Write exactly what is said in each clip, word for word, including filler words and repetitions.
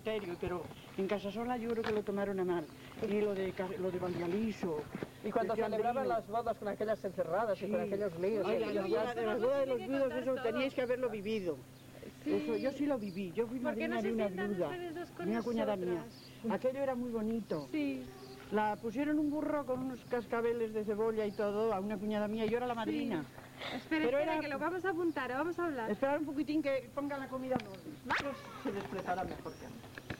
adulterio, pero en Casasola yo creo que lo tomaron a mal. Y lo de, lo de Valdialiso. Y cuando celebraban las bodas con aquellas encerradas sí. y con aquellos líos. Ay, la, la, de las bodas de los viudos, eso teníais que haberlo vivido. Sí. Eso, yo sí lo viví, yo fui madrina de una viuda, una cuñada mía. Aquello era muy bonito. Sí. La pusieron un burro con unos cascabeles de cebolla y todo a una cuñada mía, yo era la madrina. Sí. Espera, Pero espera, era... que lo vamos a apuntar, vamos a hablar. Esperar un poquitín que pongan la comida en orden. Nosotros se les prepara mejor que a mí.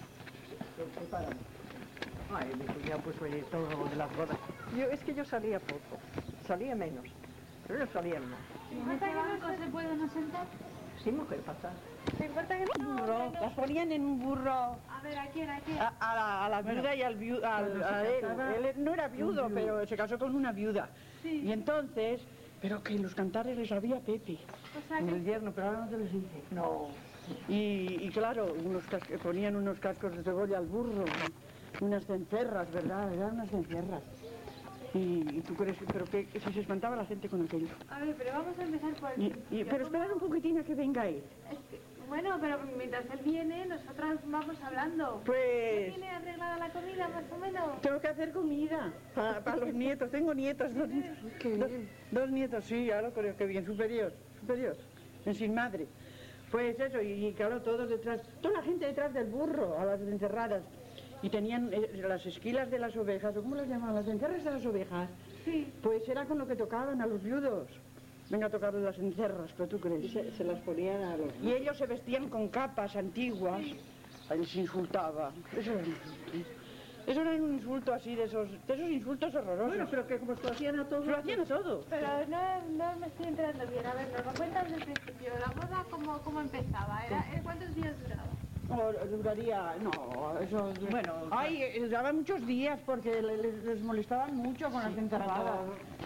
Se preparan. Ay, mi cuñado pues oye todo lo de las bodas. Yo, es que yo salía poco, salía menos, pero yo salía más. ¿En este banco se pueden sentar? Sí, mujer, pasar. ¿Te importa que no? Burro, las ponían en un burro. A ver, ¿a quién? ¿A quién? A, a la, a la viuda bueno, y al viudo, al, a él. Él no era viudo, pero se casó con una viuda. Sí. Y entonces, pero que los cantares les había Pepe. O sea, en que... el yerno, pero ahora no te les dice. No. Y, y claro, unos cascos, ponían unos cascos de cebolla al burro, unas cencerras, ¿verdad? Eran unas cencerras. Y, y tú crees, pero que si se espantaba la gente con aquello. A ver, pero vamos a empezar por el y, y, Pero esperad un poquitín a que venga él. Es que, bueno, pero mientras él viene, nosotras vamos hablando. Pues... ¿Ya tiene arreglada la comida, más o menos? Tengo que hacer comida para, para los nietos. Tengo nietos, dos, Qué dos, bien. dos nietos, sí, ya lo creo que bien, superior, superior, en sin madre. Pues eso, y, y claro, todos detrás, toda la gente detrás del burro, a las encerradas. Y tenían eh, las esquilas de las ovejas, o ¿cómo las llamaban? Las encerras de las ovejas. Sí. Pues era con lo que tocaban a los viudos. Venga a tocarle las encerras, pero tú crees. Y se, se las ponían a los... Y ellos se vestían con capas antiguas. Sí. Ahí les insultaba. Eso era, eso era un insulto así, de esos, de esos insultos horrorosos. Bueno, pero que como se lo hacían a todos... Se lo hacían a todos. Pero no, no me estoy enterando bien. A ver, nos lo cuentas desde el principio. ¿La boda cómo, cómo empezaba? ¿Era, ¿Cuántos días duraba? Oh, duraría, no, eso... Bueno, ay, duraba muchos días porque les, les molestaban mucho con las enterradas.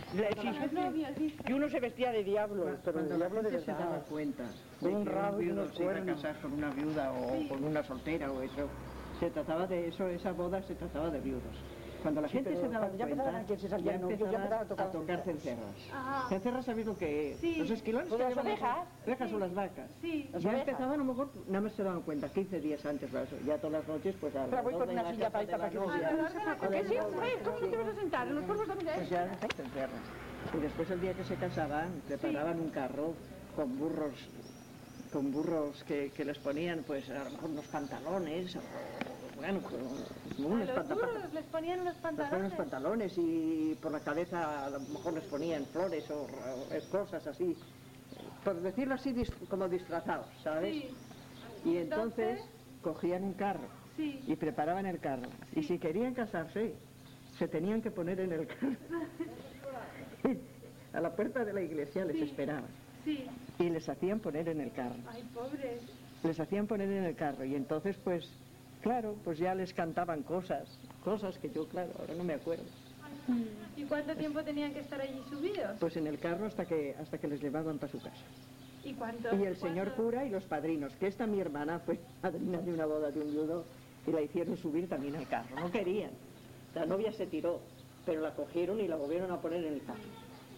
Sí, y uno se vestía de diablo, Cuando, pero cuando el diablo la gente de se daba cuenta con de un que rabo un y viudo unos se iba a cuernos. casar con una viuda o sí. con una soltera o eso, se trataba de eso, esa boda se trataba de viudos. Cuando la sí, gente se daba ya cuenta, que se salía, ya no, empezaban ya empezaban a tocar, a tocar cencerras. Ajá. Cencerras, ¿sabéis lo que es? Sí. Los esquilones que las llevan ovejas. Las ovejas sí. o las vacas. Sí. Ya empezaban a lo mejor, nada más se daban cuenta, quince días antes, ya todas las noches, pues a Pero voy con una silla para esta para que lo vean. ¿Qué sí, hombre? ¿Cómo no te vas a sentar? En los polvos también Pues ya cencerras. Y después el día que se casaban, preparaban sí. un carro con burros, con burros que, que les ponían, pues a lo mejor unos pantalones, o, bueno, unos a los burros les ponían unos pantalones. unos pantalones y por la cabeza a lo mejor les ponían flores o, o cosas así, por decirlo así, dis, como disfrazados, ¿sabes? Sí. Y entonces, entonces cogían un carro sí. y preparaban el carro. Sí. Y si querían casarse, se tenían que poner en el carro. A la puerta de la iglesia les sí. esperaban. Sí. Y les hacían poner en el carro. Ay, pobres. Les hacían poner en el carro y entonces pues, claro, pues ya les cantaban cosas, cosas que yo, claro, ahora no me acuerdo. ¿Y cuánto tiempo tenían que estar allí subidos? Pues en el carro hasta que hasta que les llevaban para su casa. ¿Y cuánto? Y el señor cura y los padrinos, que esta mi hermana fue madrina de una boda de un viudo y la hicieron subir también al carro, no querían. La novia se tiró, pero la cogieron y la volvieron a poner en el carro.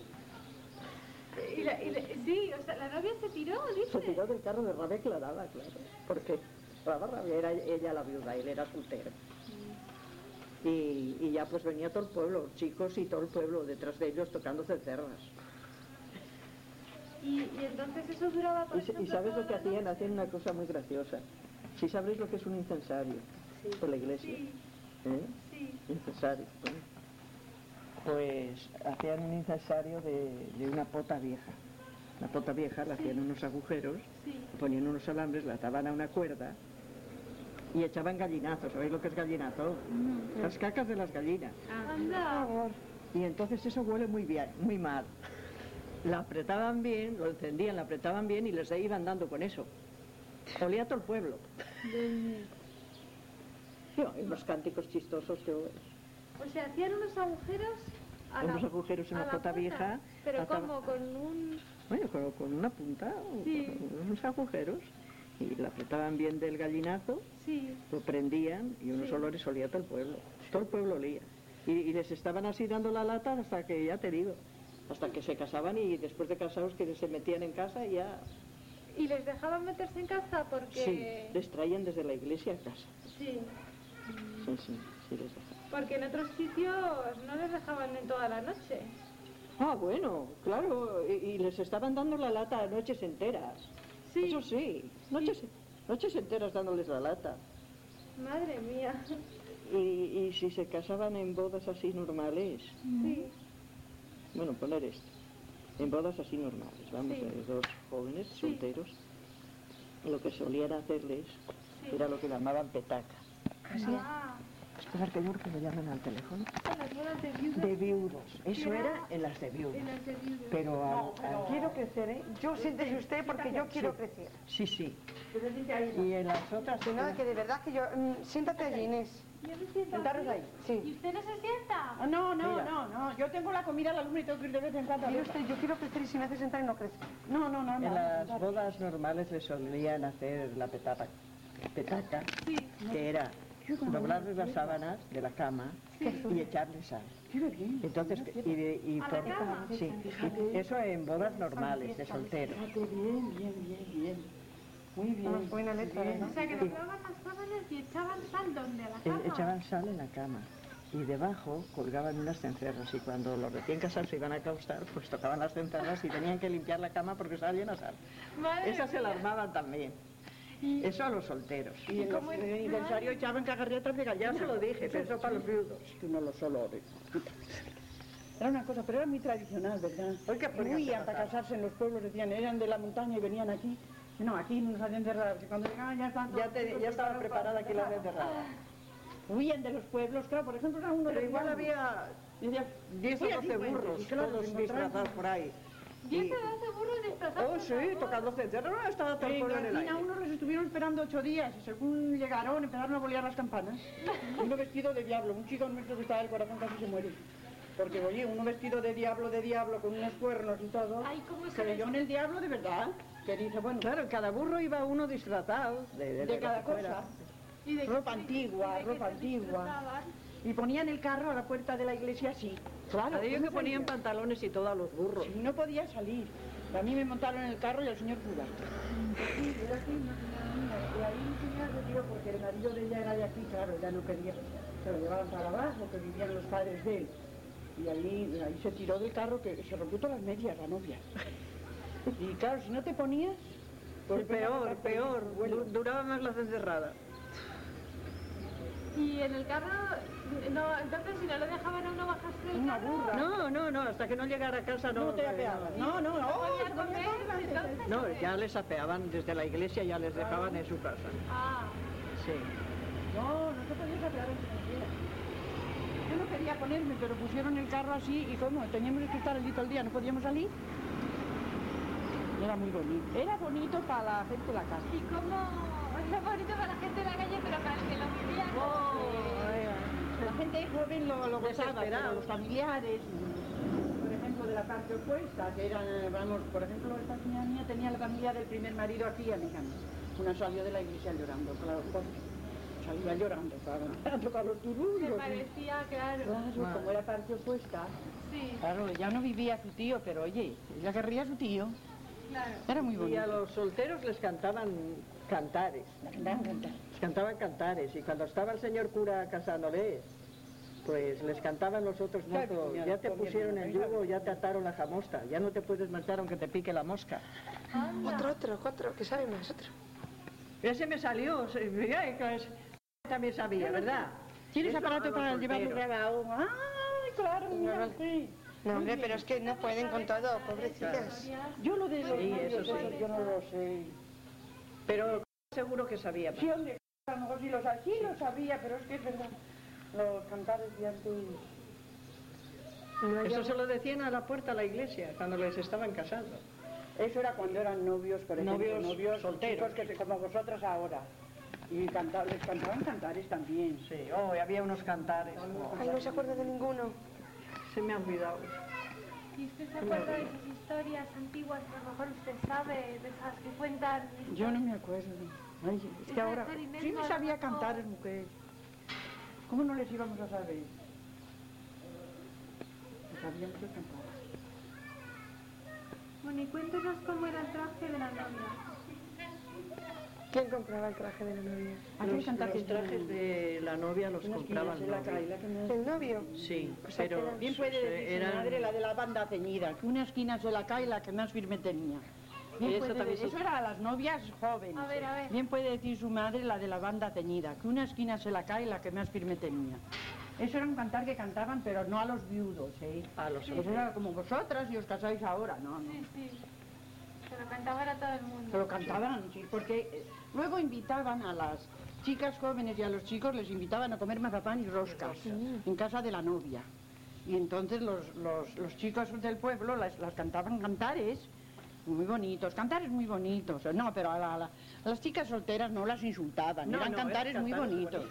Y la, y la, sí, o sea, la novia se tiró, dice. Se tiró del carro de rabia que la daba, claro, porque daba rabia, era ella la viuda, él era soltero. Mm. Y, y ya pues venía todo el pueblo, chicos y todo el pueblo detrás de ellos tocando cencerras. Y, y entonces eso duraba por Y, ejemplo, y sabes lo que hacían, hacían una cosa muy graciosa. Si ¿Sí sabéis lo que es un incensario sí. por la iglesia? Sí. ¿Eh? Sí. Incensario. ¿no? Pues hacían un incensario de, de una pota vieja. La pota vieja la hacían sí. unos agujeros, sí. ponían unos alambres, la ataban a una cuerda y echaban gallinazos. ¿Sabéis lo que es gallinazo? Mm, las cacas de las gallinas. Anda. Y entonces eso huele muy bien, muy mal. La apretaban bien, lo encendían, la apretaban bien y les iban dando con eso. Olía todo el pueblo. Y unos cánticos chistosos que... O sea, hacían unos agujeros a unos la, agujeros en a una la pota vieja. Pero ataba... ¿cómo? ¿Con un...? Bueno, con, con una punta, sí. unos agujeros. Y la apretaban bien del gallinazo, sí. lo prendían y unos sí. olores olía todo el pueblo. Todo el pueblo olía. Y, y les estaban así dando la lata hasta que, ya te digo, hasta que se casaban y después de casados que se metían en casa y ya... ¿Y les dejaban meterse en casa? Porque... Sí, les traían desde la iglesia a casa. Sí. Sí, sí, sí les dejaban. Porque en otros sitios no les dejaban en toda la noche. Ah, bueno, claro, y, y les estaban dando la lata noches enteras. Sí. Eso sí, noches, noches enteras dándoles la lata. Madre mía. Y, y si se casaban en bodas así normales, Sí. bueno, poner esto, en bodas así normales, vamos, Sí. de dos jóvenes Sí. solteros, lo que solían hacerles Sí. era lo que llamaban petaca. Ah, Esperar que yo creo que me llamen al teléfono. en las bodas de viudas. De viudos, eso era en las de viudos. En las de viudas. Pero, al- al- Quiero crecer, ¿eh? Yo siéntese usted porque yo quiero crecer. sí, sí. Y en las otras... Si no, que de verdad que yo... mm, siéntate allí, Inés. Yo me siento Sentaros aquí. ahí. ¿Y Sí. usted no se sienta? Ah, no, no, Mira. no, no. Yo tengo la comida a la lumbre y tengo que ir de vez en cuando. a Mire verla. usted, yo quiero crecer y si me hace sentar y no crezco. No, no, no, no. En las bodas normales le solían hacer la petaca, petaca Sí. que era doblarles las sábanas de la cama y echarles sal. Qué bien. Entonces, y, de- y ¿A la por- cama? sí, y eso en bodas normales, de solteros. Fíjate, bien, bien, bien, bien. Muy bien. Una buena letra, bien. ¿verdad? O sea, que doblaban las sábanas y echaban sal donde a la E- cama. Echaban sal en la cama y debajo colgaban unas cencerras y cuando los recién casados se iban a acostar, pues tocaban las cencerras y tenían que limpiar la cama porque estaba llena de sal. Madre Esas se la mía. armaban también. Eso a los solteros. Y en los aniversarios echaban cagarretas de Ya gallina. se lo dije, pero eso para los viudos. Que uno los olores. Era una cosa, pero era muy tradicional, ¿verdad? Oiga, pues ya Huían se para notaba. casarse en los pueblos, decían, eran de la montaña y venían aquí. No, aquí nos hacían cerrar, porque cuando llegaban ya estaban Ya, todos te- chicos ya estaba preparados preparada para aquí la empezar. encerrada. Huían de los pueblos, claro, por ejemplo, era uno Pero de igual Diablo. había Decía, diez o "Voy a doce cincuenta", burros, y claro, todos los encontraban. disfrazados por ahí. ¿Diez Y- o doce burros disfrazados? Oh, sí, por favor? tocando cencerros, no, estaba todo el En pueblo en el Garcina aire. unos los estuvieron esperando ocho días y según llegaron empezaron a bolear las campanas. Uno vestido de diablo, un chico nuestro que estaba del corazón casi se muere. Porque oye, uno vestido de diablo, de diablo, con unos cuernos y todo, Ay, ¿cómo se creyó en el diablo de verdad. Que dice, bueno, Claro, en cada burro iba uno disfrazado de, de, de de cada lo que fuera. cosa. ¿Y de qué- Ropa antigua, y de qué ropa se antigua. disfrazaban? Y ponían el carro a la puerta de la iglesia así. Claro, A ellos ¿cómo que ponían salía? pantalones y todo a los burros. Y no podía salir. A mí me montaron en el carro y al señor cura. Sí, era así, no tenía niña. Y ahí un señor se tiró porque el marido de ella era de aquí, claro, ya no quería. Se lo llevaban para abajo, que vivían los padres de él. Y ahí, ahí se tiró del carro, que se rompió todas las medias, la novia. Y claro, si no te ponías... Pues peor, pasarte peor, el vuelo. du- duraba más la encerrada. Y en el carro, no, entonces si no lo dejaban a uno bajarse del Una carro... burra. No, no, no, hasta que no llegara a casa no. No te no, apeabas. No, no, no. podía comer, entonces. No, ya les apeaban desde la iglesia, ya les dejaban en su casa. Ah, Sí. No, no te podías apear en siquiera. Yo no quería ponerme, pero pusieron el carro así y como teníamos que estar allí todo el día, no podíamos salir. Y era muy bonito. Era bonito para la gente de la casa. y cómo... Es bonito para la gente de la calle, pero para el que lo vivía... La gente joven lo, lo gozaba, Desesperado. pero los familiares, por ejemplo, de la parte opuesta, que eran, eh, vamos, por ejemplo, esta señora mía tenía la familia del primer marido aquí en Mejano. Una salió de la iglesia llorando, claro, salía llorando, claro. A tocar los Me turullos. parecía, claro. Claro, como era parte opuesta. Sí, Claro, ya no vivía su tío, pero oye, ella querría a su tío. claro. Era muy Y a bonito. los solteros les cantaban cantares. La cantaban cantar. Les cantaban cantares. Y cuando estaba el señor cura casándoles, pues les cantaban los otros Ay, mozos. cuñado, Ya te comiendo, pusieron el venga. yugo, ya te ataron la jamosta. Ya no te puedes marchar aunque te pique la mosca. Otro, otro, otro, que sabe más, otro. Ese me salió. se- mira, que es- también sabía, ¿verdad? ¿Tienes Eso aparato a los para llevarlo solteros. grabado? ¡Ay, claro, mira, sí! No, hombre, pero es que no pueden con todo, pobrecitas. Yo lo de los Sí, novios, eso sí. yo no lo sé. Pero seguro que sabía. Sí, hombre, a lo mejor sí lo sabía, sí lo sabía, pero es que es verdad. Los cantares de antes... Eso se lo decían a la puerta a la iglesia cuando les estaban casando. Eso era cuando eran novios, por ejemplo, Novios novios solteros. chicos que se- como vosotras ahora. Y canta- les cantaban cantares también. Sí, oh, y había unos cantares. oh, Ay, no se acuerda de ninguno. se me ha olvidado. ¿Y usted se acuerda de esas historias antiguas que a lo mejor usted sabe, de esas que cuentan? Yo no me acuerdo. Ay, es que Esa ahora... ser inmensa, Sí me a lo sabía mejor. cantar, mujer. ¿Cómo no les íbamos a saber? Les sabíamos que cantar. Bueno, y cuéntenos cómo era el traje de la novia. ¿Quién compraba el traje de la novia? Aquí Los, cantar los trajes de la novia los compraba el novio. ¿El novio? Sí, O sea, que pero era- Bien puede decir su eran- madre la de la banda ceñida, que una esquina se la cae la que más firme tenía. Bien Eso puede también de- se- eso era a las novias jóvenes. A ver, a ver. Bien puede decir su madre la de la banda ceñida, que una esquina se la cae la que más firme tenía. Eso era un cantar que cantaban, pero no a los viudos, ¿eh? A los Eso era como vosotras y os casáis ahora, no, no. Sí, sí. Se lo cantaban a todo el mundo. Se lo cantaban, sí, porque eh, luego invitaban a las chicas jóvenes y a los chicos, les invitaban a comer mazapán y roscas en casa de la novia. Y entonces los, los, los chicos del pueblo las, las cantaban cantares muy bonitos, cantares muy bonitos. No, pero a, la- a la- a las chicas solteras no las insultaban, eran cantares muy bonitos.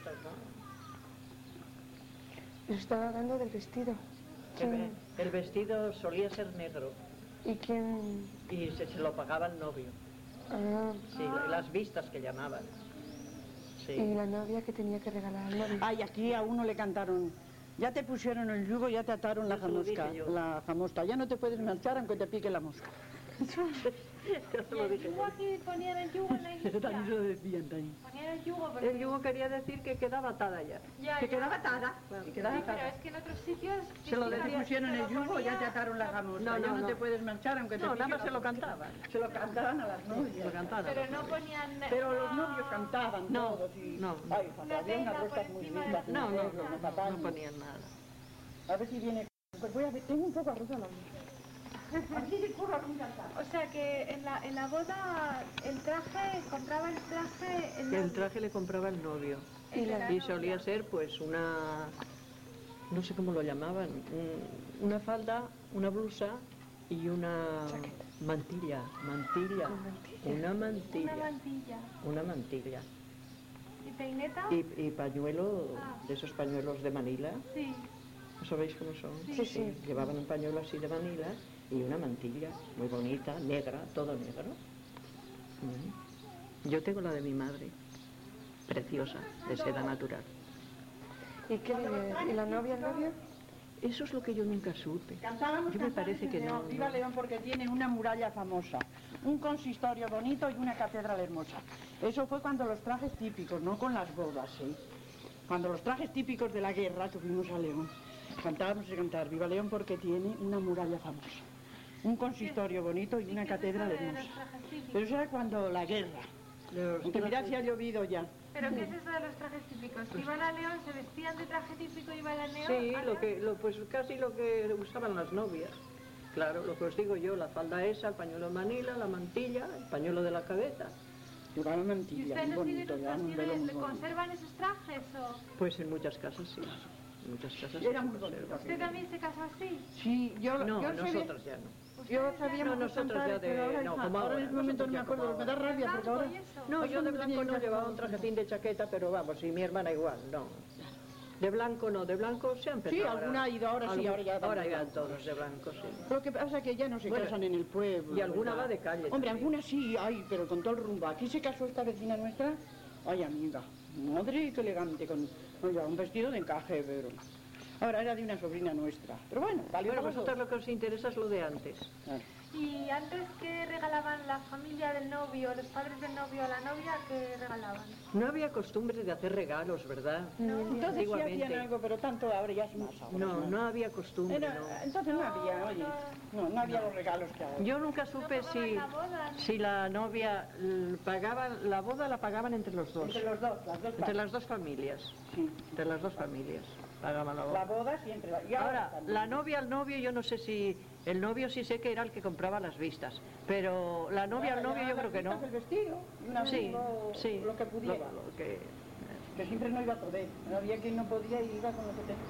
Les estaba hablando del vestido. El, ¿Quién- el vestido solía ser negro ¿Y quién...? y se, se lo pagaba el novio. Ah, Sí, las vistas que llamaban. ¿y Sí. la novia que tenía que regalar al novio? Ay, aquí a uno le cantaron, ya te pusieron el yugo, ya te ataron la Eso lo dije jamosca, yo. la jamosca, ya no te puedes marchar aunque te pique la mosca. Ya se Y lo el dije yugo yo. aquí ponían el yugo en la Eso también se iglesia. lo decían también. Ponían el yugo porque... El yugo quería decir que quedaba atada ya. Ya, Que ya. quedaba atada, que quedaba Sí, pero atada. es que en otros sitios... Se lo sí, te pero pusieron se el lo yugo, ya te ponía- ataron la jamosca, No, ya no, no, no. te puedes marchar aunque te No, pique nada la más se lo mosca. cantaban. Se lo cantaban a las Se novias. lo cantaban. Pero no ponían... Pero los ah, novios cantaban No, todos y... no. Ay, Juan, Una había unas tela por roscas muy encima de lindas. la No, no, los no, no, zapatos. no ponían nada. A ver si viene... Pues voy a ver, tengo un poco arroz a la boca. Aquí se curra con cantar. O sea que en la, en la boda el traje, compraba el traje... El, El traje le compraba el novio. el de la Y novia. solía ser pues una, no sé cómo lo llamaban, un- una falda, una blusa y una mantilla, mantilla, una Una mantilla, mantilla. una mantilla. ¿Y peineta? Y, y pañuelo, Ah. de esos pañuelos de Manila, Sí. ¿no sabéis cómo son? Sí, sí. Llevaban un pañuelo así de Manila y una mantilla muy bonita, negra, todo negro. Mm. Yo tengo la de mi madre, preciosa, de seda natural. ¿Y qué le- ¿Y la novia, el novio? Eso es lo que yo nunca supe. Cantábamos Yo me cantares parece en que León. no, Viva no. León porque tiene una muralla famosa, un consistorio bonito y una catedral hermosa. Eso fue cuando los trajes típicos, no con las bodas, ¿eh? Cuando los trajes típicos de la guerra que fuimos a León, cantábamos y cantar Viva León porque tiene una muralla famosa, un consistorio bonito y una ¿Qué es eso catedral de los hermosa. trajes típicos? Pero eso era cuando la guerra. Los Aunque mirad si ha llovido ya. ¿Pero qué es eso de los trajes típicos? ¿Que iban a León, se vestían de traje típico y iban a León? Sí, a lo León? que, lo, pues casi lo que usaban las novias. Claro, lo que os digo yo, la falda esa, el pañuelo de Manila, la mantilla, el pañuelo de la cabeza. Llevaban ¿Y mantilla, ustedes muy los siguen, bonito, llevaban un los velo siguen- muy bonito. conservan esos trajes o...? Pues en muchas casas sí. En muchas casas Era sí muy se conserva. bonito. ¿Usted también se casó así? Sí, yo, No, yo sabía- nosotros ya no. Yo sabía No, muchos nosotros cantares, ya de- pero ahora, no, hija, como ahora ahora, en este momento no me nosotros ya acuerdo, como me da ¿De rabia porque blanco ahora... y eso? No, Ahora yo de no blanco tenía no que llevaba hacer- un trajetín de chaqueta, pero vamos, y mi hermana igual, no. De blanco no, de blanco se ha empezado. Sí, ahora. alguna ha ido, ahora sí, Algu- ahora ya Ahora también. iban todos de blanco, sí. Lo que pasa es que ya no se Bueno, casan en el pueblo. y alguna ¿verdad? va de calle Hombre, también. alguna sí, ay, pero con todo el rumbo. Aquí se casó esta vecina nuestra, ay, amiga, madre, qué elegante, con oye, un vestido de encaje, pero... Ahora era de una sobrina nuestra. Pero bueno, valió Bueno, para vosotros todo. lo que os interesa es lo de antes. Claro. ¿Y antes qué regalaban la familia del novio, los padres del novio a la novia, qué regalaban? No había costumbre de hacer regalos, ¿verdad? Entonces sí Antiguamente. hacían algo, pero tanto ahora ya es más ahora. No, no había costumbre, Era- no. entonces no había, oye, no, no había los regalos que ahora. Yo nunca supe pagaban si, la boda, ¿no? si la novia l- pagaba, la boda la pagaban entre los dos, Entre los dos, las dos entre partes. las dos familias, Sí. entre las dos familias pagaban la La boda. boda siempre. La... Y Ahora, también. la novia al novio, yo no sé si, el novio sí sé que era el que compraba las vistas, pero la novia al novio yo creo que no. El vestido, y una Sí, lo, sí, lo que pudiera. lo- lo que- Que siempre no iba a poder. Había quien no podía y iba con lo que tenía.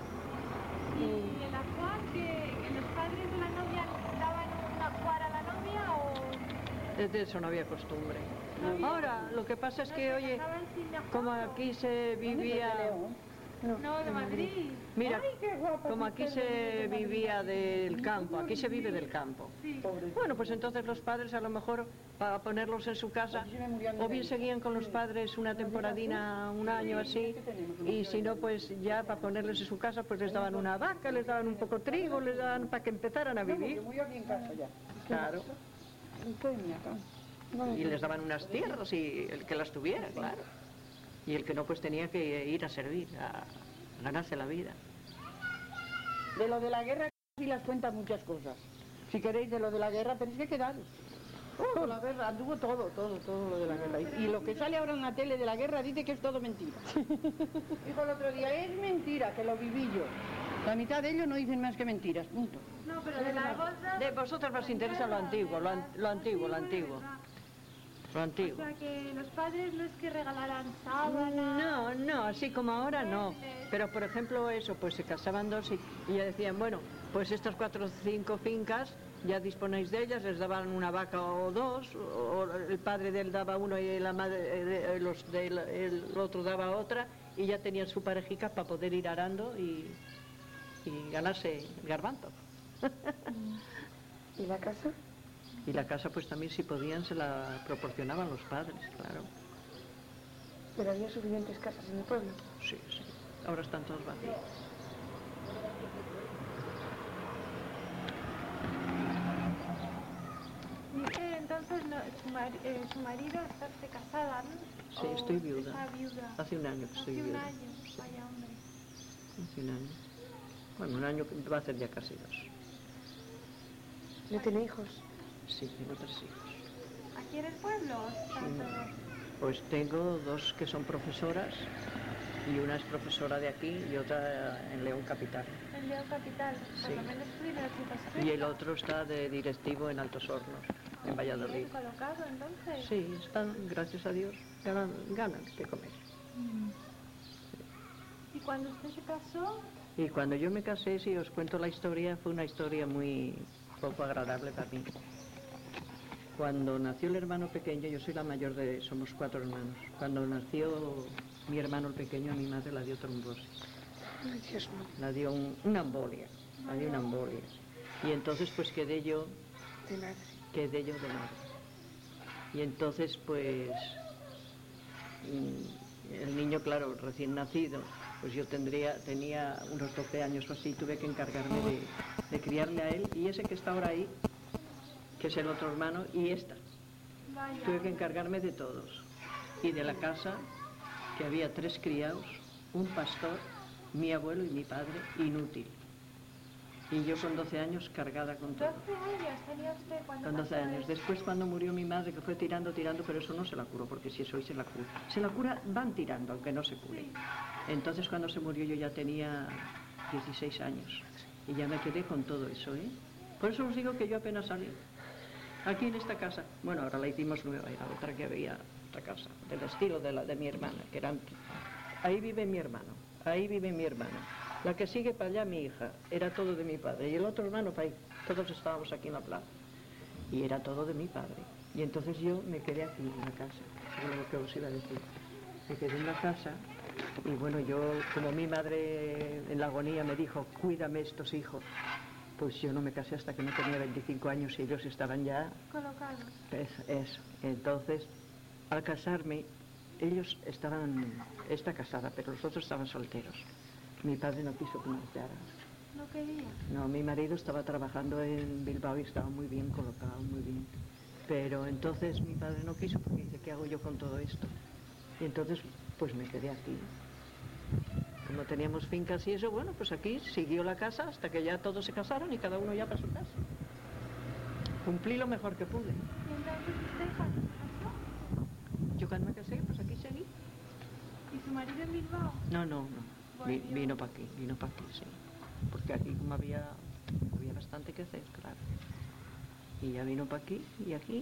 ¿Y el ajuar, que, que los padres de la novia daban un ajuar a la novia o...? de eso no había costumbre. No había- Ahora, lo que pasa es no que, se oye, casaban sin ajuar, como o- aquí se vivía... No, de Madrid. Mira, Ay, qué guapa como que aquí usted se es de vivía del campo, aquí se vive del campo. Sí. Bueno, pues entonces los padres a lo mejor para ponerlos en su casa, o bien seguían con los padres una temporadina, un año así, y si no, pues ya para ponerles en su casa, pues les daban una vaca, les daban un poco de trigo, les daban para que empezaran a No, porque vivir. murió aquí en casa ya. Claro. Usted, mi acá. Y les daban unas tierras y el que las tuviera, claro. Y el que no, pues tenía que ir a servir, a ganarse la vida. De lo de la guerra sí las cuentan muchas cosas. Si queréis de lo de la guerra tenéis que quedaros. Oh, la guerra, anduvo todo, todo, todo lo de la guerra. Y, y lo que sale ahora en la tele de la guerra dice que es todo mentira. Dijo el otro día, es mentira, que lo viví yo. La mitad de ellos no dicen más que mentiras, punto. No, pero de la boda... De vosotros os interesa lo antiguo, lo, an lo antiguo, lo antiguo. Lo O antiguo. sea que los padres no es que regalaran sábanas... No, no, así como ahora no. Pero por ejemplo eso, pues se casaban dos y, y ya decían, bueno, pues estas cuatro o cinco fincas ya disponéis de ellas, les daban una vaca o dos, o el padre de él daba uno y la madre, de, los del el otro daba otra, y ya tenían su parejica para poder ir arando y, y ganarse el garbanzo. ¿Y la casa? Y la casa pues también si podían se la proporcionaban los padres, claro. Pero había suficientes casas en el pueblo. Sí, sí. Ahora están todos vacíos. Dice entonces no, su, mar, eh, su marido está se casada, ¿no? Sí, ¿O estoy viuda. está viuda? Hace un año que estoy Hace un viuda. año, vaya hombre. Hace un año. Bueno, un año que va a ser ya casi dos. ¿No tiene hijos? Sí, tengo tres hijos. ¿Aquí en el pueblo? ¿O están Sí. todos? Pues tengo dos que son profesoras y una es profesora de aquí y otra en León Capital. En León Capital, por Sí. lo menos primero chicas. Y el otro está de directivo en Altos Hornos, en Valladolid. Bien colocado entonces. Sí, están, gracias a Dios, ganan, ganan de comer. ¿Y cuando usted se casó? Y cuando yo me casé, si os cuento la historia, fue una historia muy poco agradable para mí. Cuando nació el hermano pequeño, yo soy la mayor de, somos cuatro hermanos. Cuando nació mi hermano el pequeño, mi madre la dio trombosis. Ay, Dios mío. La dio un- una embolia, la dio una embolia. Y entonces pues quedé yo, De madre. quedé yo de madre. Y entonces pues mm, el niño, claro, recién nacido, pues yo tendría, tenía unos doce años o así, tuve que encargarme de, de criarle a él y ese que está ahora ahí, que es el otro hermano, y esta. Vaya. Tuve que encargarme de todos. Y de la casa, que había tres criados, un pastor, mi abuelo y mi padre, inútil. Y yo con doce años cargada con todo. doce años tenía usted cuando Con doce pasó años. eso? Después cuando murió mi madre, que fue tirando, tirando, pero eso no se la curó, porque si eso hoy se la cura. Se la cura, van tirando, aunque no se cure. Sí. Entonces cuando se murió yo ya tenía dieciséis años. Y ya me quedé con todo eso, ¿eh? Por eso os digo que yo apenas salí. Aquí en esta casa, bueno, ahora la hicimos nueva, era otra que había, otra casa, del estilo de la de mi hermana, que era antigua. Ahí vive mi hermano, ahí vive mi hermana. La que sigue para allá, mi hija, era todo de mi padre. Y el otro hermano para ahí, todos estábamos aquí en la plaza. Y era todo de mi padre. Y entonces yo me quedé aquí en la casa, es lo que os iba a decir. Me quedé en la casa y bueno, yo, como mi madre en la agonía me dijo, cuídame estos hijos, pues yo no me casé hasta que no tenía veinticinco años y ellos estaban ya... Colocados. Es, eso. Entonces, al casarme, ellos estaban, esta casada, pero los otros estaban solteros. Mi padre no quiso que me marchara. No quería. No, mi marido estaba trabajando en Bilbao y estaba muy bien colocado, muy bien. Pero entonces mi padre no quiso porque dice, ¿qué hago yo con todo esto? Y entonces, pues me quedé aquí. Como teníamos fincas y eso, bueno, pues aquí siguió la casa hasta que ya todos se casaron y cada uno ya para su casa. Cumplí lo mejor que pude. ¿Y entonces usted cuando se casó? Yo cuando me casé, pues aquí seguí. ¿Y su marido en Bilbao? No, no, no. Vi- Volvió. vino para aquí, vino para aquí, sí. Porque aquí como había, había bastante que hacer, claro. Y ya vino para aquí y aquí.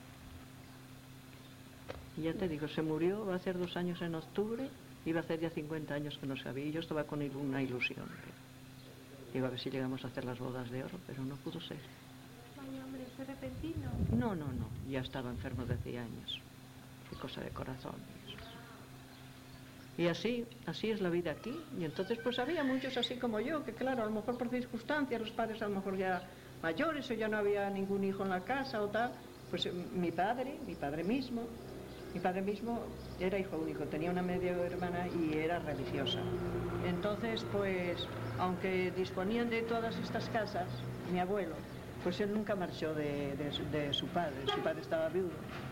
Y ya te digo, se murió, va a ser dos años en octubre, iba a hacer ya cincuenta años que no sabía. Y yo estaba con una ilusión. que- Digo, a ver si llegamos a hacer las bodas de oro, pero no pudo ser. Vaya hombre, fue repentino. No, no, no, ya estaba enfermo desde hacía años. Qué cosa de corazón. y eso. Y así, así es la vida aquí. Y entonces pues había muchos así como yo, que claro, a lo mejor por circunstancias, los padres a lo mejor ya mayores o ya no había ningún hijo en la casa o tal. Pues eh, mi padre, mi padre mismo, mi padre mismo era hijo único, tenía una media hermana y era religiosa. Entonces pues, aunque disponían de todas estas casas, mi abuelo, pues él nunca marchó de, de su- de su padre, su padre estaba viudo.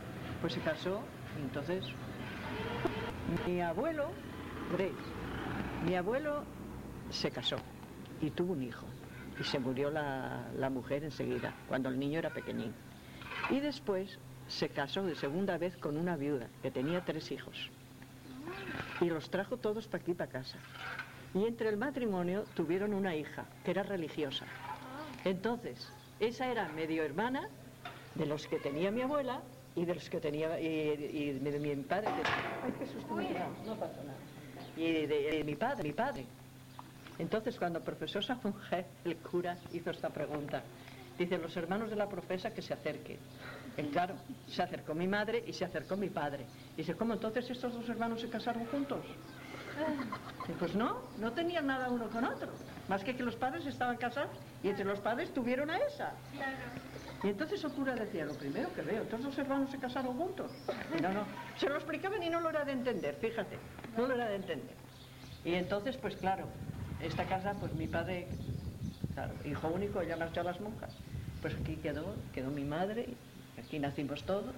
pues se casó, y entonces mi abuelo, Grace, mi abuelo se casó y tuvo un hijo y se murió la, la mujer enseguida, cuando el niño era pequeñín. Y después se casó de segunda vez con una viuda que tenía tres hijos y los trajo todos para aquí, para casa. Y entre el matrimonio tuvieron una hija que era religiosa. Entonces, esa era medio hermana de los que tenía mi abuela y de los que tenía y, y de mi padre. Ay, qué susto me he dado, no pasa nada. Y de, de, de mi padre, mi padre. Entonces, cuando profesó esa mujer, el cura hizo esta pregunta. Dice, los hermanos de la profesa que se acerquen. Y claro, se acercó mi madre y se acercó mi padre. Dice, ¿cómo entonces estos dos hermanos se casaron juntos? Y pues no, no tenían nada uno con otro. Más que que los padres estaban casados y entre los padres tuvieron a esa. Y entonces el cura decía, lo primero que veo, estos dos hermanos se casaron juntos. Y no, no, se lo explicaban y no lo era de entender, fíjate, no lo era de entender. Y entonces, pues claro, esta casa, pues mi padre, claro, hijo único, ya marchó a las monjas. Pues aquí quedó, quedó mi madre, aquí nacimos todos.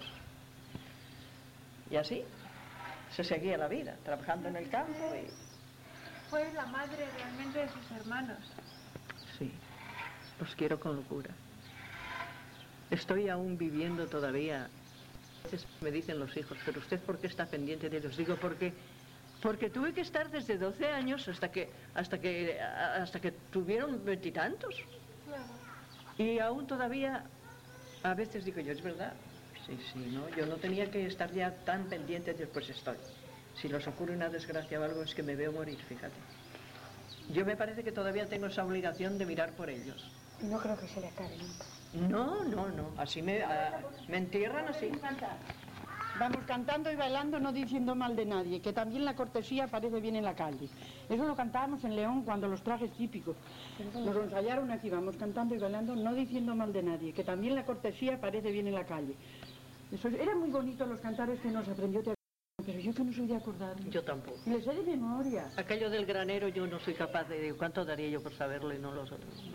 Y así se seguía la vida, trabajando en el campo y... Fue la madre realmente de sus hermanos. Sí, los quiero con locura. Estoy aún viviendo todavía. A veces me dicen los hijos, pero usted ¿por qué está pendiente de ellos? Digo, porque, porque tuve que estar desde doce años hasta que, hasta que, hasta que tuvieron veintitantos. Claro. Y aún todavía, a veces digo yo, es verdad. Sí, sí, no, yo no tenía que estar ya tan pendiente, después estoy. Si les ocurre una desgracia o algo es que me veo morir, fíjate. Yo me parece que todavía tengo esa obligación de mirar por ellos. No creo que se le acabe nunca. No, no, no, así me, a, me entierran así. Vamos cantando y bailando, no diciendo mal de nadie, que también la cortesía parece bien en la calle. Eso lo cantábamos en León cuando los trajes típicos. Nos lo ensayaron aquí, vamos cantando y bailando, no diciendo mal de nadie, que también la cortesía parece bien en la calle. Eso, eran muy bonitos los cantares que nos aprendió, pero yo que no soy de acordarme. Yo tampoco. Y les sé de memoria. Aquello del granero yo no soy capaz de... Digo, ¿cuánto daría yo por saberlo y no lo sé?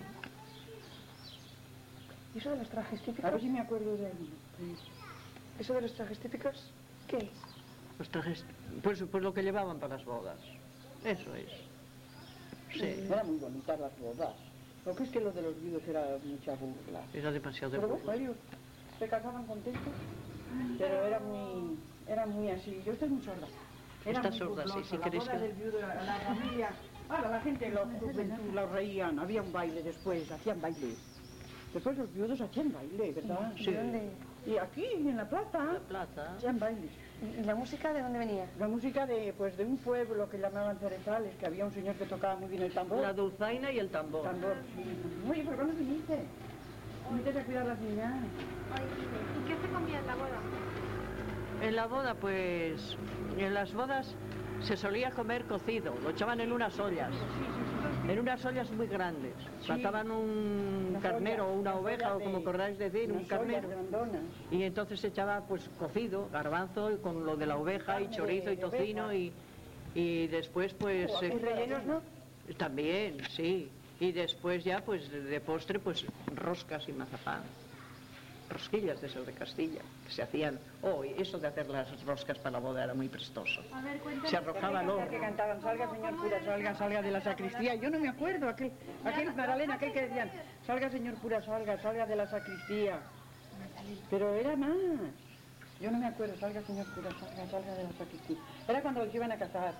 ¿Y eso de los trajes típicos? A ver si me acuerdo de alguno. ¿Eso de los trajes típicos? ¿Qué es? Los trajes... Pues, pues lo que llevaban para las bodas. Eso es. Sí. Eran muy bonitas las bodas. Lo que es que lo de los viudos era mucha burla. Era demasiado de Pero burla. bueno, ellos se casaban contentos, pero era muy, era muy así. Yo estoy muy sorda. Era Está muy sorda, sí, burloso. si La queréis boda que- del viudo, la, la familia, ahora la gente, los juventud, los reían, había un baile después, hacían baile. Después los viudos hacían baile, ¿verdad? Sí. ¿De dónde? Y aquí, en La Plata, La plata. hacían baile. ¿Y la música de dónde venía? La música de, pues, de un pueblo que llamaban Cerezales, que había un señor que tocaba muy bien el tambor. La dulzaina y el tambor. Tambor, sí. Oye, ¿pero cuándo viniste? Viniste a cuidar a las niñas. ¿Y qué se comía en la boda? En la boda, pues... En las bodas se solía comer cocido. Lo echaban en unas ollas. En unas ollas muy grandes. Sí. Mataban un Unas carnero o ollas, una unas oveja, ollas o como de- queráis decir, un unas ollas carnero. grandonas. Y entonces se echaba pues cocido, garbanzo, y con lo de la oveja, y Carne chorizo de- y de tocino, oveja. y, y después pues... ¿Y eh, rellenos no? También, sí. Y después ya pues de de postre pues roscas y mazapán. Rosquillas de esas de Castilla, que se hacían... Oh, y eso de hacer las roscas para la boda era muy prestoso. A ver, cuéntame. Se arrojaba al Que horno. cantaban, salga señor cura, salga, salga de la sacristía. Yo no me acuerdo, aquel, aquel Maralena, aquel que decían, salga señor cura, salga, salga de la sacristía. Pero era más. Yo no me acuerdo, salga señor cura, salga, salga de la sacristía. Era cuando los iban a casar.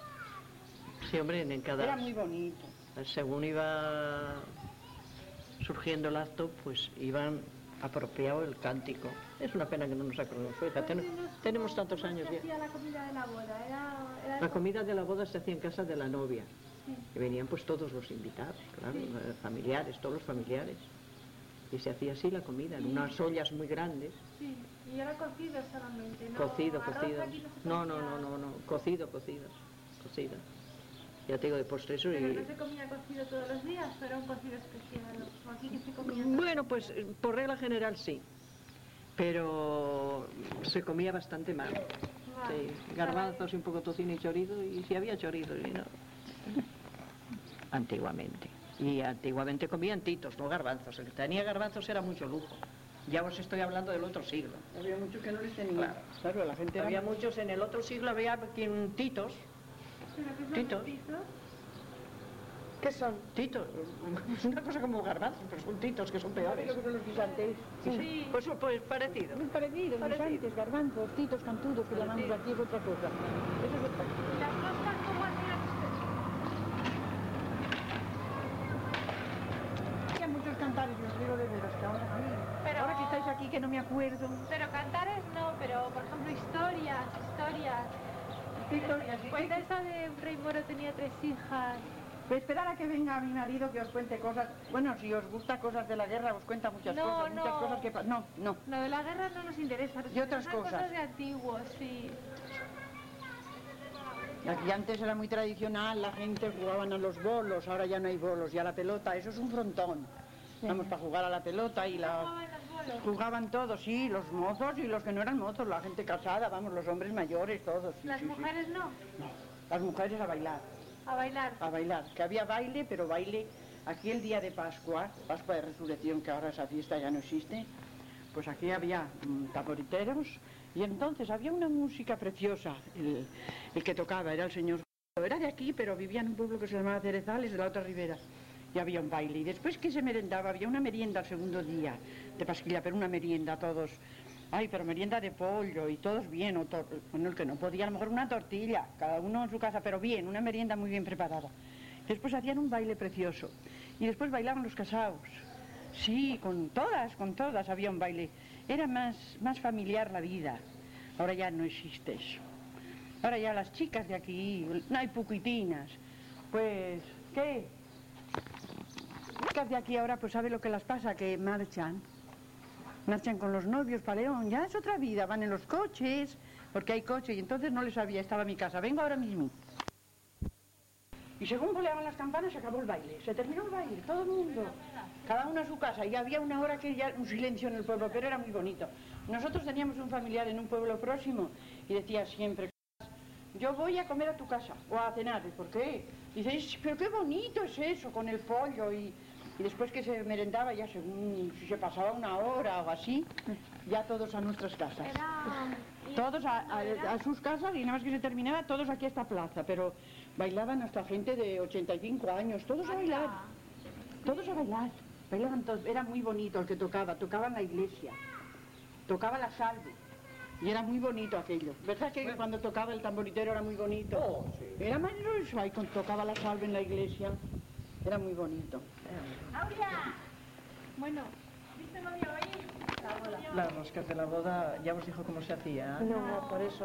Sí, hombre, en cada... Era muy bonito. Según iba surgiendo el acto, pues iban apropiado el cántico. Es una pena que no nos acordemos. Fíjate, ten- tenemos tantos años ¿Cómo ya. se hacía la comida de la boda? Era, era La comida de la boda se hacía en casa de la novia. Sí. Y venían pues todos los invitados, claro, eh, familiares, todos los familiares. Y se hacía así la comida, en unas ollas muy grandes. Sí, y era cocido solamente, ¿no? Cocido, Arroz cocido. aquí se No, no, comía- no, no, no, cocido, cocido, cocido. Ya te digo, de postre eso Pero y... no se comía cocido todos los días, pero un cocido especial. O aquí que se comía. Bueno, pues eh, por regla general sí, pero se comía bastante mal. Vale. Sí, garbanzos y un poco tocino y chorizo, y si había chorizo, y no. Antiguamente. Y antiguamente comían titos, no garbanzos. El que tenía garbanzos era mucho lujo. Ya os estoy hablando del otro siglo. Había muchos que no les tenían. Claro. Claro, la gente Había era... muchos, en el otro siglo había aquí un titos. Titos. ¿Qué son? Titos. Es una cosa como garbanzos, pero son titos que son ¿Sabes peores. lo que son los guisantes? Sí. Pues, pues parecido. Muy parecidos, Parecido. guisantes, garbanzos, titos, cantudos, que llamamos aquí, es otra cosa. Eso es otra cosa. ¿Y las roscas cómo hacían ustedes? Había muchos cantares, los digo de veras, que ahora sí. Pero- Ahora que estáis aquí, que no me acuerdo. Pero cantares no, pero por ejemplo historias, historias. Pues esa de un rey moro tenía tres hijas. Pues esperar a que venga mi marido que os cuente cosas. Bueno, si os gusta cosas de la guerra, os cuenta muchas No, cosas, muchas no. cosas que pa- No, no. Lo de la guerra no nos interesa. nos Y otras interesan cosas. de antiguos, sí. Aquí antes era muy tradicional, la gente jugaban a los bolos, ahora ya no hay bolos, y a la pelota, eso es un frontón. Vamos para jugar a la pelota y la... Jugaban los bolos. Jugaban todos, sí, los mozos y los que no eran mozos, la gente casada, vamos, los hombres mayores, todos. sí, Las sí, sí. mujeres no, No, las mujeres a bailar, a bailar. a bailar. Que había baile, pero baile aquí el día de Pascua, Pascua de Resurrección, que ahora esa fiesta ya no existe, pues aquí había mm, tamboriteros y entonces había una música preciosa. El, el que tocaba era el señor, era de aquí, pero vivía en un pueblo que se llamaba Cerezales, de la otra ribera. Y había un baile. Y después que se merendaba, había una merienda el segundo día de Pasquilla, pero una merienda todos. Ay, pero merienda de pollo y todos bien. O tor- bueno, el que no podía, a lo mejor una tortilla, cada uno en su casa, pero bien, una merienda muy bien preparada. Después hacían un baile precioso. Y después bailaban los casados. Sí, con todas, con todas había un baile. Era más, más familiar la vida. Ahora ya no existe eso. Ahora ya las chicas de aquí, no hay puquitinas. Pues, ¿qué? Las chicas de aquí ahora, pues sabe lo que las pasa, que marchan. Marchan con los novios para León, ya es otra vida, van en los coches, porque hay coche, y entonces no les sabía, estaba en mi casa, vengo ahora mismo. Y según voleaban las campanas, se acabó el baile, se terminó el baile, todo el mundo, cada uno a su casa, y había una hora que ya un silencio en el pueblo, pero era muy bonito. Nosotros teníamos un familiar en un pueblo próximo, y decía siempre, yo voy a comer a tu casa, o a cenar, ¿por qué? Dice, pero qué bonito es eso, con el pollo, y, y después que se merendaba, ya según, si se pasaba una hora o así, ya todos a nuestras casas. Era... y- Todos a, a- a sus casas y nada más que se terminaba, todos aquí a esta plaza, pero bailaban hasta gente de ochenta y cinco años, todos a bailar, todos a bailar, bailaban todos, era muy bonito el que tocaba, tocaba en la iglesia, tocaba la salve, y era muy bonito aquello, ¿verdad que cuando tocaba el tamboritero era muy bonito? Oh, sí. Era maravilloso, ahí cuando tocaba la salve en la iglesia, era muy bonito. Bueno, ¿viste lo de hoy? Las roscas de la boda, ya os dijo cómo se hacía. ¿eh? No, por eso.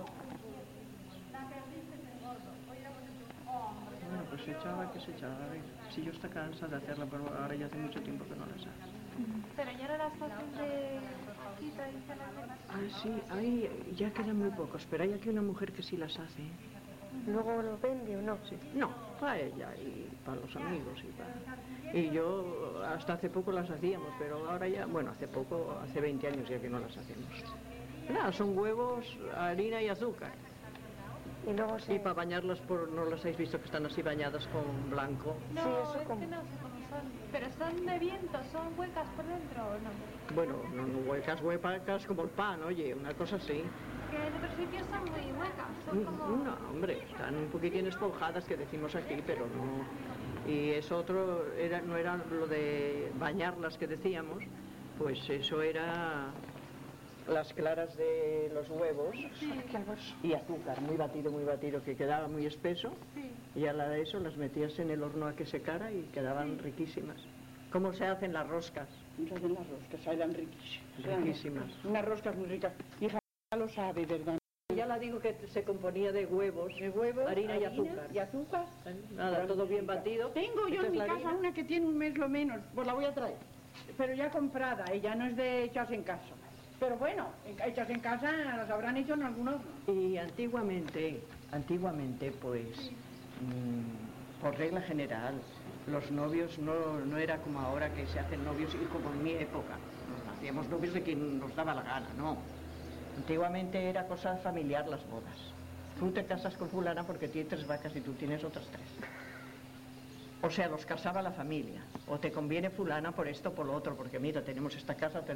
Bueno, pues se echaba, que se echaba. A ver, si yo está cansada de hacerla, pero ahora ya hace mucho tiempo que no las hago. Pero ya no las hacen de aquí tradicionalmente. Ah, sí, ahí ya quedan muy pocos, pero hay aquí una mujer que sí las hace. ¿Luego lo vende o no? Sí. No, para ella y para los amigos y para... Y yo hasta hace poco las hacíamos, pero ahora ya, bueno, hace poco, hace veinte años ya que no las hacemos. Nada, son huevos, harina y azúcar. Y luego se... Y para bañarlas, por, ¿no las habéis visto que están así bañadas con blanco? No, Sí, eso es como- que no sé cómo son. Pero son de viento, son huecas por dentro o no. Bueno, no, no huecas, huecas como el pan, oye, una cosa así. Que en otros sitios son muy huecas, son Mm, como... No, hombre, están un poquitín esponjadas que decimos aquí, pero no... Y eso otro, era, no era lo de bañarlas que decíamos, pues eso era las claras de los huevos y azúcar, muy batido, muy batido, que quedaba muy espeso. Sí. Y a la de eso las metías en el horno a que secara y quedaban riquísimas. ¿Cómo se hacen las roscas? Se hacen las roscas, eran riquísimas. Riquísimas. Unas roscas muy ricas. Hija, ya lo sabe, ¿verdad? Ya la digo que se componía de huevos, De huevos, harina y azúcar. Y azúcar. Nada, todo bien batido. Tengo yo Esta en es mi la casa harina. una que tiene un mes lo menos, pues la voy a traer. Pero ya comprada, ella no es de hechas en casa. Pero bueno, en- hechas en casa las habrán hecho en algunos. Y antiguamente, antiguamente pues, mm, por regla general, los novios no, no era como ahora que se hacen novios y como en mi época. Nos hacíamos novios de quien nos daba la gana, no. Antiguamente era cosa familiar las bodas. Tú te casas con fulana porque tiene tres vacas y tú tienes otras tres. O sea, los casaba la familia. O te conviene fulana por esto o por lo otro, porque mira, tenemos esta casa. te-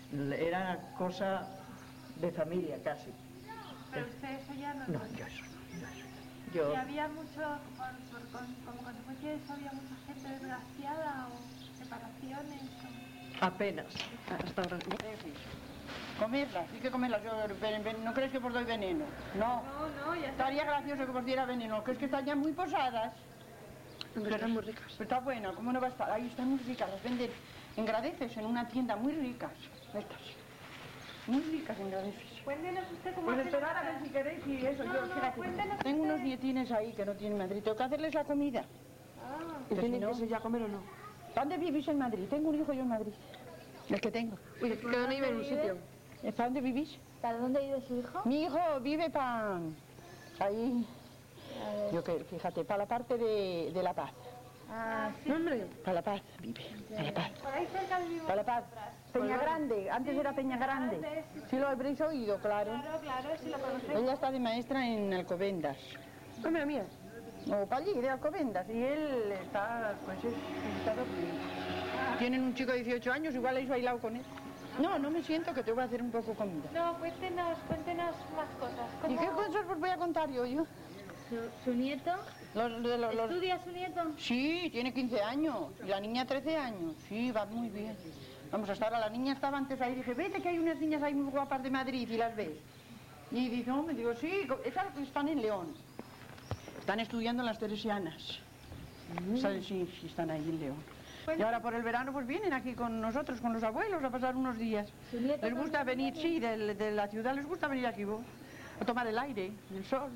Era cosa de familia casi. Pero usted eso ya no. No, yo eso no. Yo eso. Yo... ¿Y había mucho, por, por, con, como consecuencia de eso, había mucha gente desgraciada o separaciones? O... Apenas. Hasta ahora. Comerlas, hay que comerlas. Yo, ven- ven- ¿No crees que os doy veneno? No. No, no, ya está. Estaría gracioso que os diera veneno. ¿Crees que están ya muy posadas? Pero están muy ricas. Pero está buena, ¿cómo no va a estar? Ahí están muy ricas, las venden en Gradeces, en una tienda, muy ricas. Estas. Muy ricas en Gradeces. Cuéntenos usted cómo Pues hace esperad la a ver cena. si queréis y eso. No, yo, no, fíjate, cuéntenos tengo usted. unos dietines ahí que no tienen Madrid. Tengo que hacerles la comida. Ah, ¿Y Que tienen si no- que ya comer o no? ¿Dónde vivís en Madrid? Tengo un hijo yo en Madrid. El que tengo. Uy, que cada uno vive en un sitio. ¿Para dónde vivís? ¿para dónde vive su hijo? Mi hijo vive para... Ahí... Yo que, fíjate, para la parte de, de La Paz. Ah, sí. No, hombre. Para La Paz vive. Para La Paz. Por ahí cerca vivimos. Para La Paz. Peña Grande. Antes era Peña Grande. Grande, sí. Sí lo habréis oído, claro. Claro, claro, sí lo conocemos. Ella está de maestra en Alcobendas. No, mira, mía. O para allí, de Alcobendas. Y él está, pues es visitador. Tienen un chico de dieciocho años, igual habéis bailado con él. No, no me siento, que te voy a hacer un poco comida. No, cuéntenos, cuéntenos más cosas. ¿Y ¿Cómo qué cosas os voy a contar yo? yo? su, su nieto? Los, de los- los- ¿Estudia su nieto? Sí, tiene quince años. Y la niña trece años. Sí, va muy bien. Vamos, hasta ahora la niña estaba antes ahí. Dije, vete que hay unas niñas ahí muy guapas de Madrid y las ves. Y dice, hombre, digo, sí, esas están en León. Están estudiando en las Teresianas. ¿Sabes? Sí, sí, están ahí en León. Y ahora por el verano pues vienen aquí con nosotros, con los abuelos, a pasar unos días. ¿Su nieto Les gusta venir, sí, del- de, la ciudad les gusta venir aquí, vos, a tomar el aire, el sol.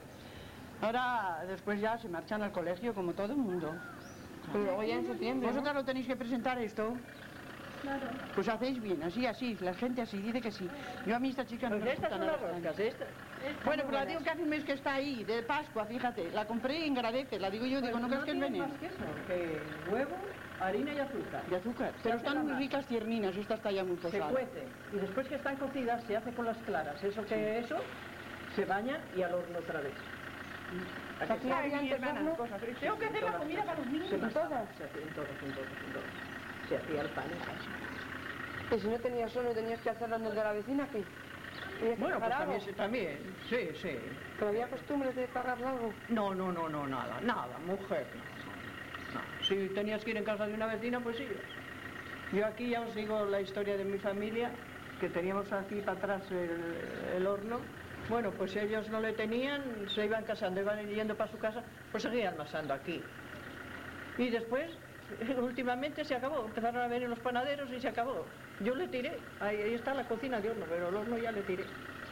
Ahora, después ya se marchan al colegio como todo el mundo. Pero luego ya en septiembre, ¿no? ¿Vosotras lo tenéis que presentar esto? Claro. Pues hacéis bien, así, así, la gente así, dice que sí. Yo a mí esta chica no Pues me estas gusta son nada. las roscas, estas. Bueno, pues la digo que hace un mes que está ahí, de Pascua, fíjate. La compré en Gradeces, la digo yo, digo, no crees que es veneno. más que eso, que huevo, harina y azúcar. De azúcar. Pero están muy ricas tierninas, esta está ya muy Se posada. cuece y después que están cocidas se hace con las claras. Eso que eso se baña y al horno otra vez. ¿A que Aquí sí? había antes horno. Tengo que hacer la comida para los niños. Se ¿En pasaba, todas? se hacía en todas, en todas, en todas. Se hacía el pan en casa. Y si no tenías solo, tenías que hacerlo en el de la vecina, ¿qué? Tenías que Bueno, pues pagar también, algo. también, sí, sí. Pero había costumbres de pagarle algo. No, no, no, no, nada, nada, mujer, no, no. No. Si tenías que ir en casa de una vecina, pues sí. Yo aquí ya os digo la historia de mi familia, que teníamos aquí para atrás el, el horno. Bueno, pues ellos no le tenían, se iban casando, iban yendo para su casa, pues seguían amasando aquí. Y después, últimamente se acabó, empezaron a venir los panaderos y se acabó. Yo le tiré, ahí, ahí está la cocina de horno, pero el horno ya le tiré.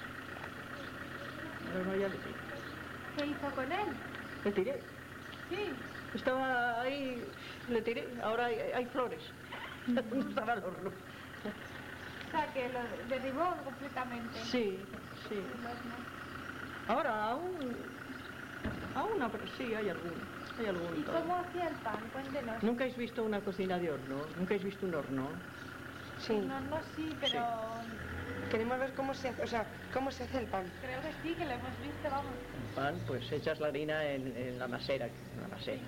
El horno ya le tiré. ¿Qué hizo con él? Le tiré. Sí. Estaba ahí, le tiré, ahora hay, hay flores. No estaba el horno. O sea, que lo derribó completamente. Sí, sí. El horno. Ahora aún, aún, no, pero sí, hay alguno, hay alguno. ¿Y todavía. cómo hacía el pan? Cuéntenos. ¿Nunca habéis visto una cocina de horno? ¿Nunca habéis visto un horno? Sí. No, no, sí, pero Queremos ver cómo se hace, o sea, cómo se hace el pan. creo que sí, que lo hemos visto, vamos. Un pan, pues echas la harina en, en la masera, en la masera.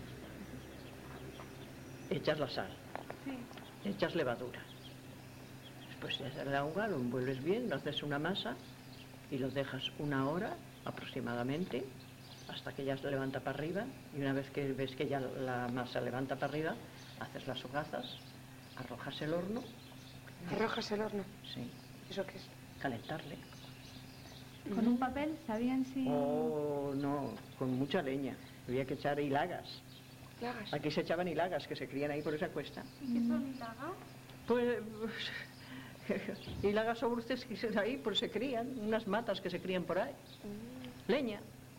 Echas la sal, Sí. echas levadura. Después echas el agua, lo envuelves bien, lo haces una masa y lo dejas una hora aproximadamente hasta que ya se levanta para arriba, y una vez que ves que ya la masa levanta para arriba, haces las hogazas, arrojas el horno, Arrojas el horno. sí, ¿Eso qué es? calentarle. ¿Con un papel? ¿Sabían si...? Oh, no, con mucha leña. Había que echar hilagas. Plagas. Aquí se echaban hilagas que se crían ahí por esa cuesta. ¿Y qué son hilagas? Pues, hilagas sobrestes que se ahí, pues se crían, unas matas que se crían por ahí. Leña.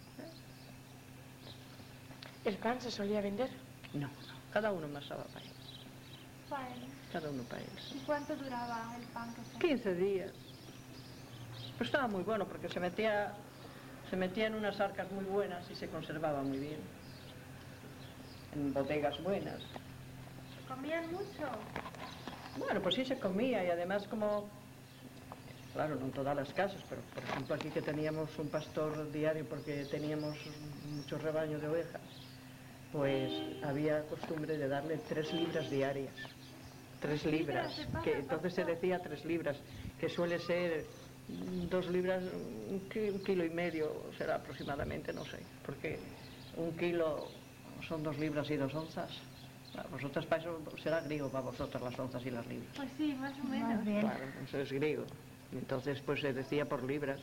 ¿El pan se solía vender? No, cada uno masaba para él. Bueno. Cada uno para él. ¿Y cuánto duraba el pan que se...? quince días. Pues estaba muy bueno porque se metía, se metía en unas arcas muy buenas y se conservaba muy bien. En bodegas buenas. ¿Comían mucho? Bueno, pues sí se comía y además como, claro, no en todas las casas, pero por ejemplo aquí que teníamos un pastor diario porque teníamos mucho rebaño de ovejas, pues había costumbre de darle tres libras diarias. tres libras, que entonces se decía tres libras, que suele ser dos libras, un, ki- un kilo y medio será aproximadamente, no sé, porque un kilo son dos libras y dos onzas. Para vosotras, para eso será griego para vosotras las onzas y las libras. Pues sí, más o menos. Más bien. Claro, eso es griego. Entonces pues se decía por libras.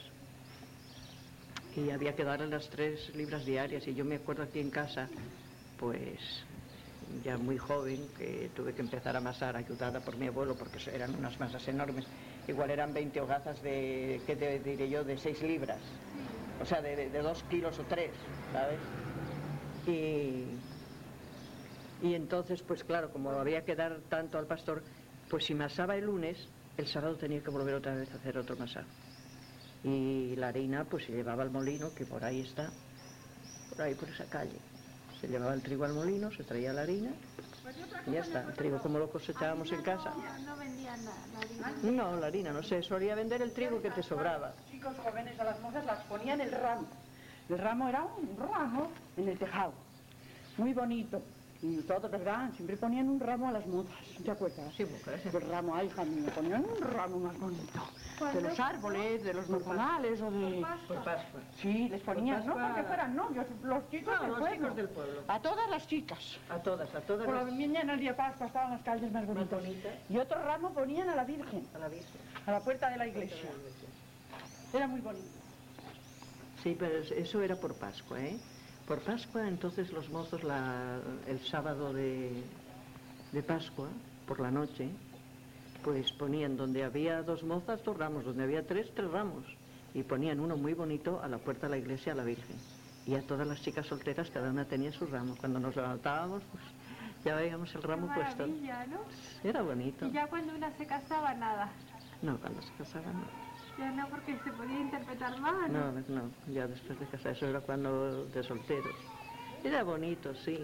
Y había que darle las tres libras diarias. Y yo me acuerdo aquí en casa, pues ya muy joven, que tuve que empezar a amasar ayudada por mi abuelo, porque eran unas masas enormes. Igual eran veinte hogazas de, ¿qué te diré yo?, de seis libras. O sea, de, de, de dos kilos o tres, ¿sabes? Y, y entonces, pues claro, como había que dar tanto al pastor, pues si masaba el lunes, el sábado tenía que volver otra vez a hacer otro masar. Y la harina pues se llevaba al molino, que por ahí está, por ahí por esa calle. Se llevaba el trigo al molino, se traía la harina y ya está. El trigo como lo cosechábamos en casa. No, no vendían la, la harina. No, la harina no se solía vender el trigo que te sobraba. Los chicos jóvenes a las mozas las ponían el ramo. El ramo era un ramo en el tejado, muy bonito. Y todos, ¿verdad? Siempre ponían un ramo a las mozas, ¿te acuerdas? Sí, mujer. El ramo, ay, hija mía, ponían un ramo más bonito. De ¿Cuándo? los árboles, de los marzanales o de... Por Pascua. Sí, les ponían, no Pascua- porque fueran novios, los chicos No, del los pueblo. chicos del pueblo. A todas las chicas. A todas, a todas Por la las... mañana el día de Pascua estaban las calles más bonitas. bonitas. Y otro ramo ponían a la Virgen, A la Virgen. a la puerta de la iglesia. Era muy bonito. Sí, pero eso era por Pascua, ¿eh? Por Pascua, entonces los mozos la, el sábado de, de Pascua, por la noche, pues ponían donde había dos mozas, dos ramos, donde había tres, tres ramos. Y ponían uno muy bonito a la puerta de la iglesia a la Virgen. Y a todas las chicas solteras, cada una tenía su ramo. Cuando nos levantábamos, pues ya veíamos el Qué ramo puesto. maravilla, ¿no? Era bonito. Y ya cuando una se casaba, nada. No, cuando se casaban no. Ya no, porque se podía interpretar mal. No, no, ya después de casar, eso era cuando de solteros. Era bonito, sí.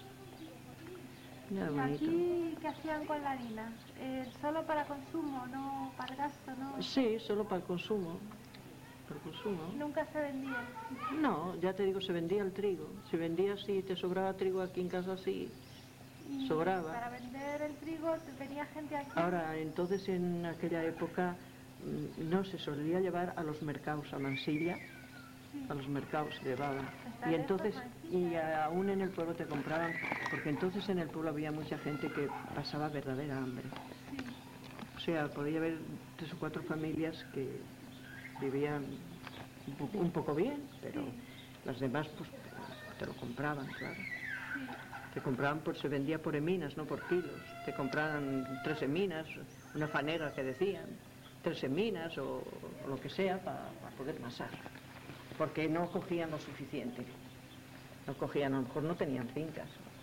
Era ¿Y bonito. aquí qué hacían con la harina? Eh, ¿Solo para consumo, no para gasto, no? Sí, solo para el consumo. Para el consumo. Nunca se vendía. No, ya te digo, se vendía el trigo. Se vendía si te sobraba trigo aquí en casa, sí. Y Sobraba. para vender el trigo te venía gente aquí. Ahora, entonces en aquella época mm, no se solía llevar a los mercados a Mansilla. A los mercados se llevaban. Está Y entonces, lejos, y aún en el pueblo te compraban, porque entonces en el pueblo había mucha gente que pasaba verdadera hambre. O sea, podía haber tres o cuatro familias que vivían un poco, un poco bien, pero las demás pues te lo compraban, claro. Te compraban, pues se vendía por eminas, no por kilos. Te compraban tres eminas, una fanega que decían, tres eminas o, o lo que sea para poder masar. Porque no cogían lo suficiente. No cogían, a lo mejor no tenían fincas.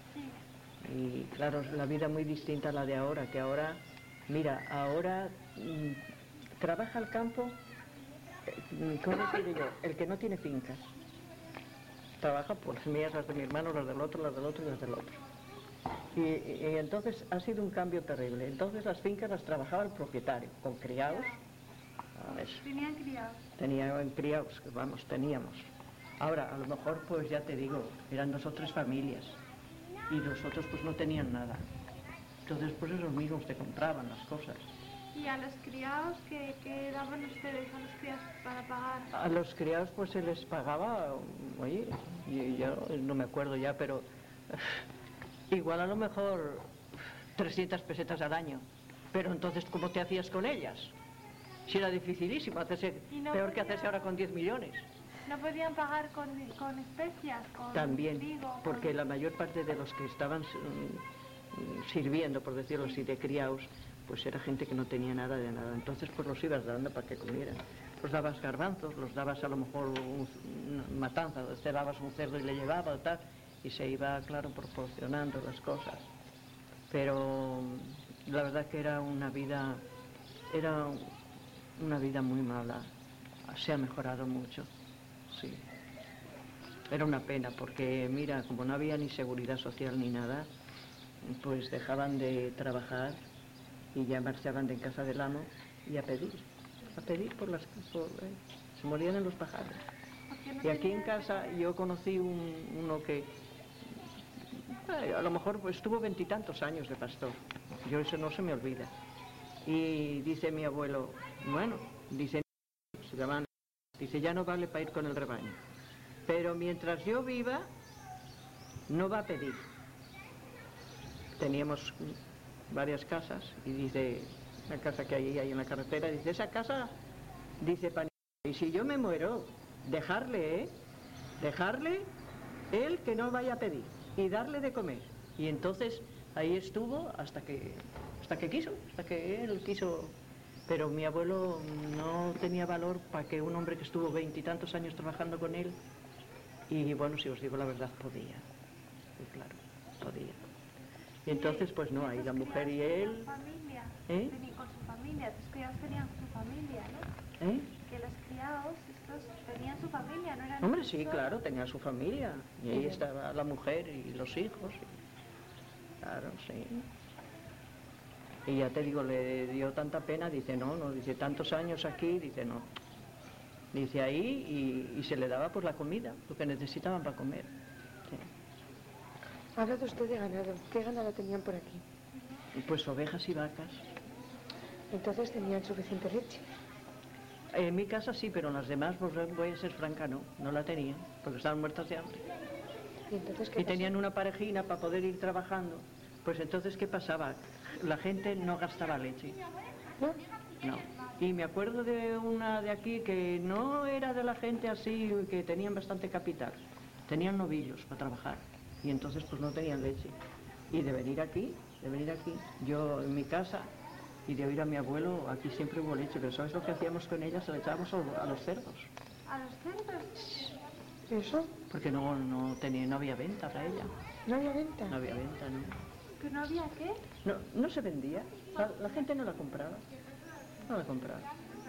Y claro, es la vida muy distinta a la de ahora, que ahora, mira, ahora mm, trabaja el campo, eh, ¿cómo deciré yo? El que no tiene fincas. Trabaja por las mías, las de mi hermano, las del otro, las del otro y las del otro. Y, y- y entonces ha sido un cambio terrible. Entonces las fincas las trabajaba el propietario, con criados. Ah, eso. Tenían criados. Tenían criados, que vamos, teníamos. Ahora, a lo mejor, pues ya te digo, eran dos o tres familias y los otros pues no tenían nada. Entonces, pues esos mismos te compraban las cosas. ¿Y a los criados qué, qué daban ustedes a los criados para pagar? A los criados pues se les pagaba, oye, y yo no me acuerdo ya, pero igual a lo mejor trescientas pesetas al año. Pero entonces, ¿cómo te hacías con ellas? Si era dificilísimo, hacerse, Y no peor que podía- hacerse ahora con diez millones. ¿No podían pagar con, con especias? Con También, trigo, con- porque la mayor parte de los que estaban mm, sirviendo, por decirlo así, de criados, pues era gente que no tenía nada de nada. Entonces, pues los ibas dando para que comieran. Los dabas garbanzos, los dabas a lo mejor un- una matanza, cerrabas un cerdo y le llevaba o tal, y se iba, claro, proporcionando las cosas. Pero mm, la verdad que era una vida, era una vida muy mala. Se ha mejorado mucho, sí. Era una pena porque, mira, como no había ni seguridad social ni nada, pues dejaban de trabajar y ya marchaban de casa del amo y a pedir, a pedir por las... por, eh, se morían en los pajares. porque no Y aquí en tenían- casa yo conocí un- uno que eh, a lo mejor pues, estuvo veintitantos años de pastor. yo eso no se me olvida. Y dice mi abuelo, bueno, dice, se llaman, dice, ya no vale para ir con el rebaño, pero mientras yo viva, no va a pedir. Teníamos varias casas, y dice, la casa que hay ahí en la carretera, dice, esa casa, dice, y si yo me muero, dejarle, ¿eh? Dejarle él que no vaya a pedir, y darle de comer. Y entonces ahí estuvo hasta que hasta que quiso, hasta que él quiso. Pero mi abuelo no tenía valor para que un hombre que estuvo veintitantos años trabajando con él, y bueno, si os digo la verdad, podía, pues claro, podía. Y entonces pues no, ahí la mujer y él... Familia, ¿Eh? con su familia, tus criados tenían su familia, ¿no? ¿Eh? Que los criados, estos tenían su familia, ¿no eran? Hombre, sí, solos? claro, tenía su familia, y ahí estaba la mujer y los hijos, y... claro, sí. Y ya te digo, le dio tanta pena, dice, no, no, dice, tantos años aquí, dice, no. Dice, ahí, y, y se le daba pues la comida, lo que necesitaban para comer. Sí. Ha hablado usted de ganado. ¿Qué ganado tenían por aquí? Y pues ovejas y vacas. Entonces tenían suficiente leche. En mi casa sí, pero en las demás, pues voy a ser franca, no, no la tenían, porque estaban muertas de hambre. ¿Y entonces qué Y pasó? tenían una parejina para poder ir trabajando. Pues entonces, ¿qué pasaba? La gente no gastaba leche. ¿No? No. Y me acuerdo de una de aquí que no era de la gente así, que tenían bastante capital. Tenían novillos para trabajar. Y entonces pues no tenían leche. Y de venir aquí, de venir aquí, yo en mi casa, y de oír a mi abuelo, aquí siempre hubo leche. Pero ¿sabes lo que hacíamos con ella? Se la echábamos a a los cerdos. ¿A los cerdos? ¿Eso? Porque no, no, tenía, no había venta para ella. ¿No había venta? No había venta, ¿no? ¿Que no había qué? No, no se vendía. La, la gente no la compraba. No la compraba.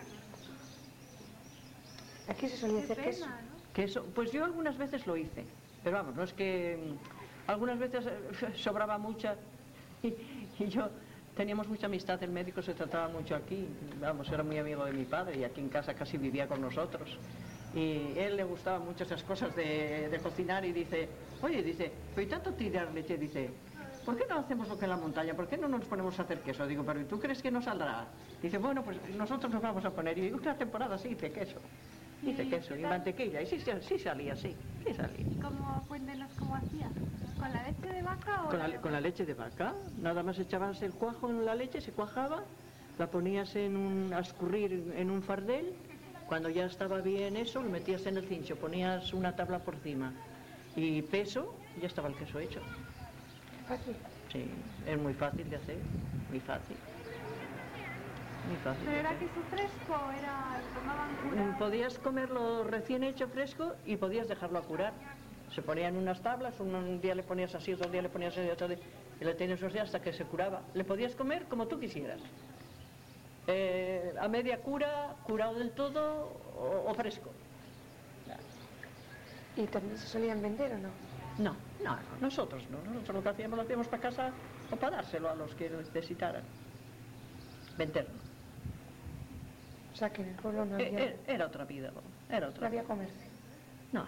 Aquí se solía Qué hacer queso. pena, ¿no? Que eso, pues yo algunas veces lo hice, pero vamos, no es que mm, algunas veces eh, sobraba mucha y, y yo teníamos mucha amistad, el médico se trataba mucho aquí, vamos, era muy amigo de mi padre y aquí en casa casi vivía con nosotros. Y él le gustaban mucho esas cosas de, de cocinar y dice, oye, dice, pero ¿y tanto tirar leche? Dice, ¿por qué no hacemos lo que en la montaña? ¿Por qué no nos ponemos a hacer queso? Digo, pero ¿y tú crees que no saldrá? Dice, bueno, pues nosotros nos vamos a poner. Y digo, una temporada sí hice queso. Hice ¿Y queso qué y tal? mantequilla. Y sí, sí, sí salía, sí, sí salía. ¿Y cómo, cuéntenos cómo hacía? ¿Con la leche de vaca o Con la, de- con la leche de vaca, nada más echabas el cuajo en la leche, se cuajaba, la ponías en un, a escurrir en un fardel, cuando ya estaba bien eso, lo metías en el cincho, ponías una tabla por encima y peso, y ya estaba el queso hecho. Fácil. Sí, es muy fácil de hacer, muy fácil. Muy fácil. ¿Pero de era hacer. queso fresco o era, lo tomaban Mm, curado? Podías comerlo recién hecho fresco y podías dejarlo a curar. Se ponían unas tablas, un, un día le ponías así, otro día le ponías así, otro día, y le tenías esos días hasta que se curaba. Le podías comer como tú quisieras. Eh, a media cura, curado del todo o, o fresco. ¿Y también se solían vender o no? No, no, no, nosotros no. Nosotros lo que hacíamos lo hacíamos para casa o para dárselo a los que necesitaran. Venderlo. O sea, que en el pueblo no Eh, había, eh, Era otra vida, era no otra había vida. comercio. No.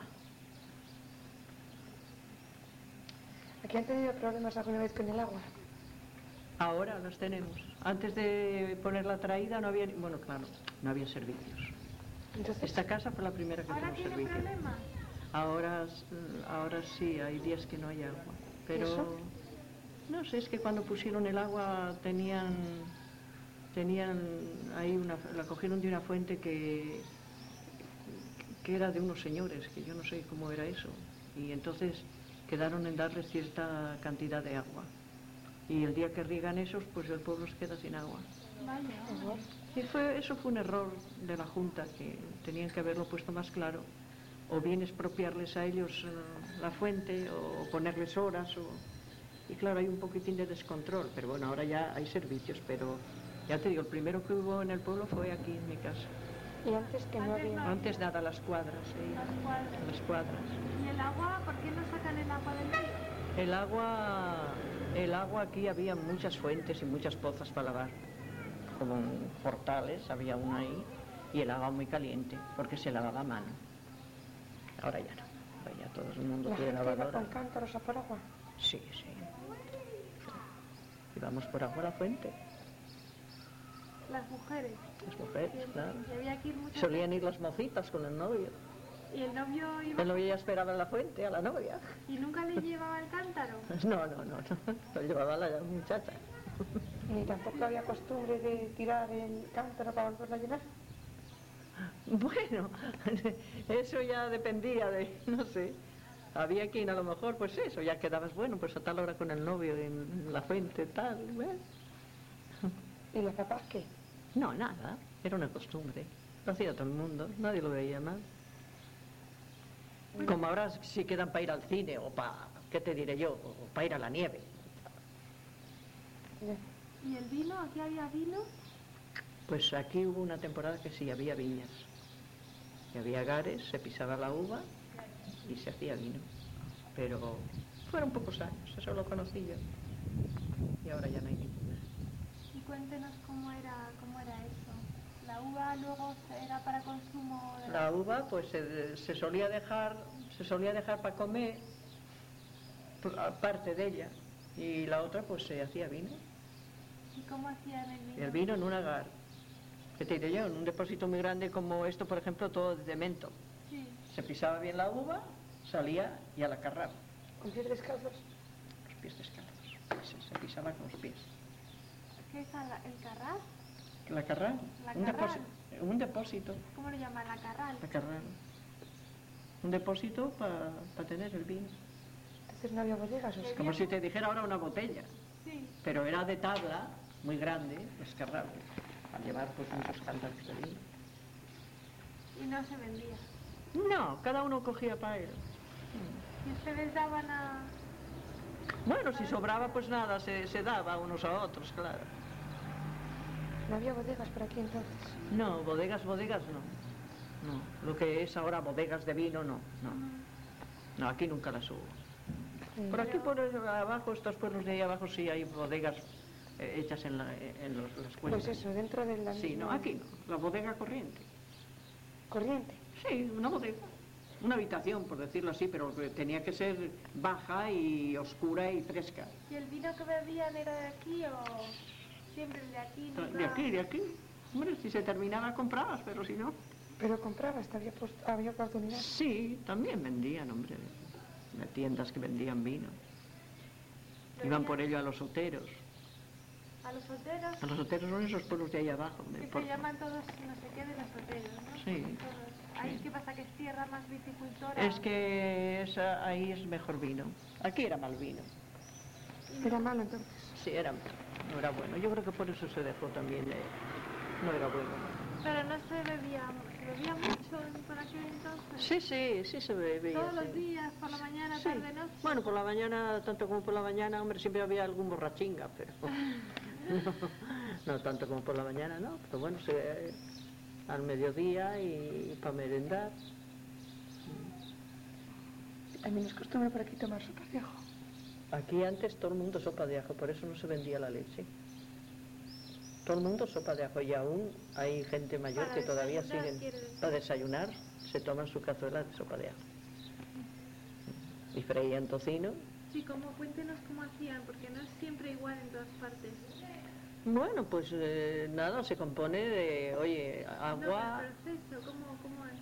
¿Aquí han tenido problemas alguna vez con el agua? Ahora los tenemos. Antes de poner la traída no había, ni- bueno, claro, no había servicios. Entonces, Esta casa fue la primera que ¿Ahora tuvo tiene servicio. problemas? Ahora, s- ahora sí, hay días que no hay agua. Pero eso? no sé, es que cuando pusieron el agua tenían, tenían ahí una, la cogieron de una fuente que, que era de unos señores, que yo no sé cómo era eso. Y entonces quedaron en darles cierta cantidad de agua. Y el día que riegan esos, pues el pueblo se queda sin agua. Vaya. Y fue, eso fue un error de la Junta, que tenían que haberlo puesto más claro. O bien expropiarles a ellos eh, la fuente, o ponerles horas, o... Y claro, hay un poquitín de descontrol, pero bueno, ahora ya hay servicios, pero ya te digo, el primero que hubo en el pueblo fue aquí en mi casa. y antes que no Antes había... no. Antes nada, las cuadras, sí, Las cuadras. las cuadras. ¿Y el agua? ¿Por qué no sacan el agua del río? El agua, el agua aquí había muchas fuentes y muchas pozas para lavar, como en Portales había una ahí, y el agua muy caliente, porque se lavaba a mano. Ahora ya no, ahora ya todo el mundo ¿La tiene gente iba lavadora. con cántaros a por agua? Sí, sí. Sí. íbamos por agua a la fuente. Las mujeres. Las mujeres, Y- claro. y había que ir muchas Solían ir las mocitas con el novio. veces. Y el novio iba... El novio ya esperaba en la fuente a la novia. ¿Y nunca le llevaba el cántaro? No, no, no, no. Lo llevaba la muchacha. Y ni tampoco había costumbre de tirar el cántaro para volverlo a llenar. Bueno, eso ya dependía de, no sé. Había quien a lo mejor, pues eso, ya quedabas, bueno, pues a tal hora con el novio en la fuente, tal, ¿ves? ¿Y los papás qué? No, nada, era una costumbre. Lo hacía todo el mundo, nadie lo veía mal. Como ahora si quedan para ir al cine o para, ¿qué te diré yo? O para ir a la nieve. ¿Y el vino? ¿Aquí había vino? Pues aquí hubo una temporada que sí, había viñas. Y había gares, se pisaba la uva y se hacía vino. Pero fueron pocos años, eso lo conocí yo. Y ahora ya no hay ninguna. Y cuéntenos cómo era, cómo era eso. La uva luego era para consumo de La uva pues se, se solía dejar, se solía dejar para comer, pues, parte de ella, y la otra pues se hacía vino. ¿Y cómo hacían el Y vino? el vino en un agar. ¿Qué te diré yo? En un depósito muy grande como esto, por ejemplo, todo de mento. Sí. Se pisaba bien la uva, salía y a la carraba. ¿Con pies descalzos? Los pies descalzos. Se, se pisaba con los pies. ¿Qué es la- el carral? La carral. La un, carral. depósito, un depósito. ¿Cómo lo llaman? La carral. La carral. Un depósito para tener el vino. Entonces no había bodegas, ¿o sí? Como si te dijera ahora una botella. Sí. Pero era de tabla, muy grande, descargable, para llevar pues muchos cántaros de vino. Y no se vendía. No, cada uno cogía para él. ¿Y ustedes daban a...? Bueno, si sobraba pues nada, se, se daba unos a otros, claro. No había bodegas por aquí entonces. No, bodegas, bodegas no. No, lo que es ahora bodegas de vino, no, no. No, aquí nunca las hubo. Sí. Por aquí, por abajo, estos pueblos de ahí abajo sí hay bodegas eh, hechas en, la, en los, las cuencas. Pues eso, dentro de la Sí, no, misma aquí no, la bodega corriente. corriente. Sí, una bodega. Una habitación, por decirlo así, pero que tenía que ser baja y oscura y fresca. ¿Y el vino que bebían era de aquí o siempre de aquí? Nunca... De aquí, de aquí. Hombre, si se terminaba comprabas, pero si no. Pero comprabas, había, post- había oportunidad. Sí, también vendían, hombre. De tiendas que vendían vino. Iban por ello a los oteros. A los solteros, A los oteros son esos pueblos de ahí abajo. de que se Porto. llaman todos no sé qué de los hoteles, ¿no? Sí, Todos. Ahí, sí. ¿qué pasa? ¿Que es tierra más viticultora? Es que esa- ahí es mejor vino. Aquí era mal vino. Era malo entonces. Sí, era, no era bueno. Yo creo que por eso se dejó también. eh, no era bueno. Pero no se bebía, se bebía mucho en- por aquel entonces. Sí, sí, sí se bebía. Todos sí. los días, por la mañana, Sí. tarde, noche. Bueno, por la mañana, tanto como por la mañana, hombre, siempre había algún borrachinga, pero no, no tanto como por la mañana, ¿no? Pero bueno, se- al mediodía y para merendar. También es costumbre por aquí tomar sopa de ajo. Aquí antes todo el mundo sopa de ajo, por eso no se vendía la leche. Todo el mundo sopa de ajo y aún hay gente mayor Para que todavía desayunar, siguen quiere decir. para desayunar, se toman su cazuela de sopa de ajo. Y freían tocino. Sí, como, cuéntenos cómo hacían, porque no es siempre igual en todas partes. Bueno, pues eh, nada, se compone de, oye, agua, No, pero el proceso, ¿cómo, cómo es?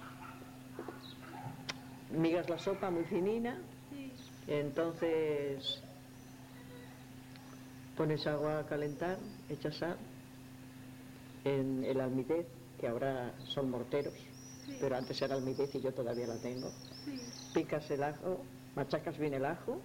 migas la sopa muy finina, Sí, entonces pones agua a calentar, echas sal, en el almidez, que ahora son morteros, sí, pero antes era almidez y yo todavía la tengo. sí. Picas el ajo, machacas bien el ajo,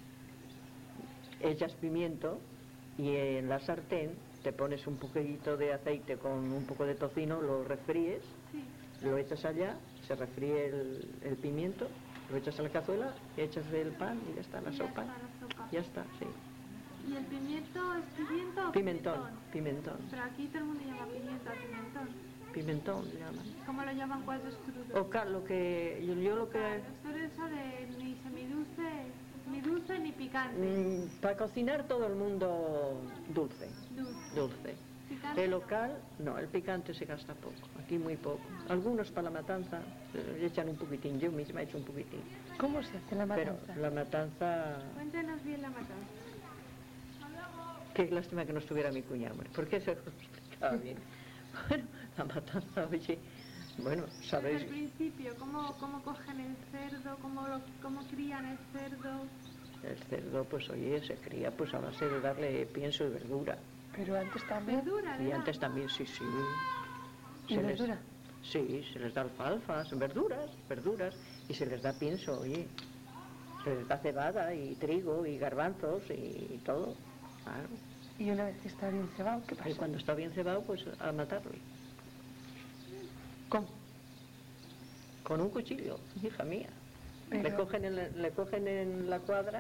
echas pimiento y en la sartén te pones un poquito de aceite con un poco de tocino, lo refríes, Sí. lo echas allá, se refríe el, el pimiento, lo echas a la cazuela, echas el pan y ya está la Y ya sopa. está la sopa. Ya está, sí. ¿Y el pimiento es pimiento o Pimentón, pimentón, Pero aquí todo el mundo llama pimiento a pimentón. pimentón le llaman. ¿Cómo lo llaman cuando es crudo? O cal, lo que yo, yo lo que Claro, eso de ni semidulce, ni dulce ni picante. mm, para cocinar todo el mundo dulce, Dulce. dulce. Picante El no. local, no, el picante se gasta poco, aquí muy poco. Algunos para la matanza eh, le echan un poquitín, yo misma he hecho un poquitín. ¿Cómo se hace la Pero matanza? la matanza, Cuéntenos bien la matanza. Qué lástima que no estuviera mi cuñado, hombre, porque eso lo explicaba bien. Bueno, la matanza, oye, bueno, sabéis... Desde el principio, ¿cómo, cómo cogen el cerdo? ¿Cómo, lo, ¿Cómo crían el cerdo? El cerdo, pues oye, se cría pues a base de darle pienso y verdura. Pero antes también. ¿Verdura? Y ¿verdad? antes también, sí, sí. ¿Y Se les- verdura? Sí, se les da alfalfas, verduras, verduras, y se les da pienso, oye. Se les da cebada y trigo y garbanzos y todo, claro. Y una vez que está bien cebado, ¿qué Y pasa? cuando está bien cebado, pues a matarlo. ¿Cómo? Con un cuchillo, hija mía. Pero- Le, cogen en, la- le cogen en la cuadra,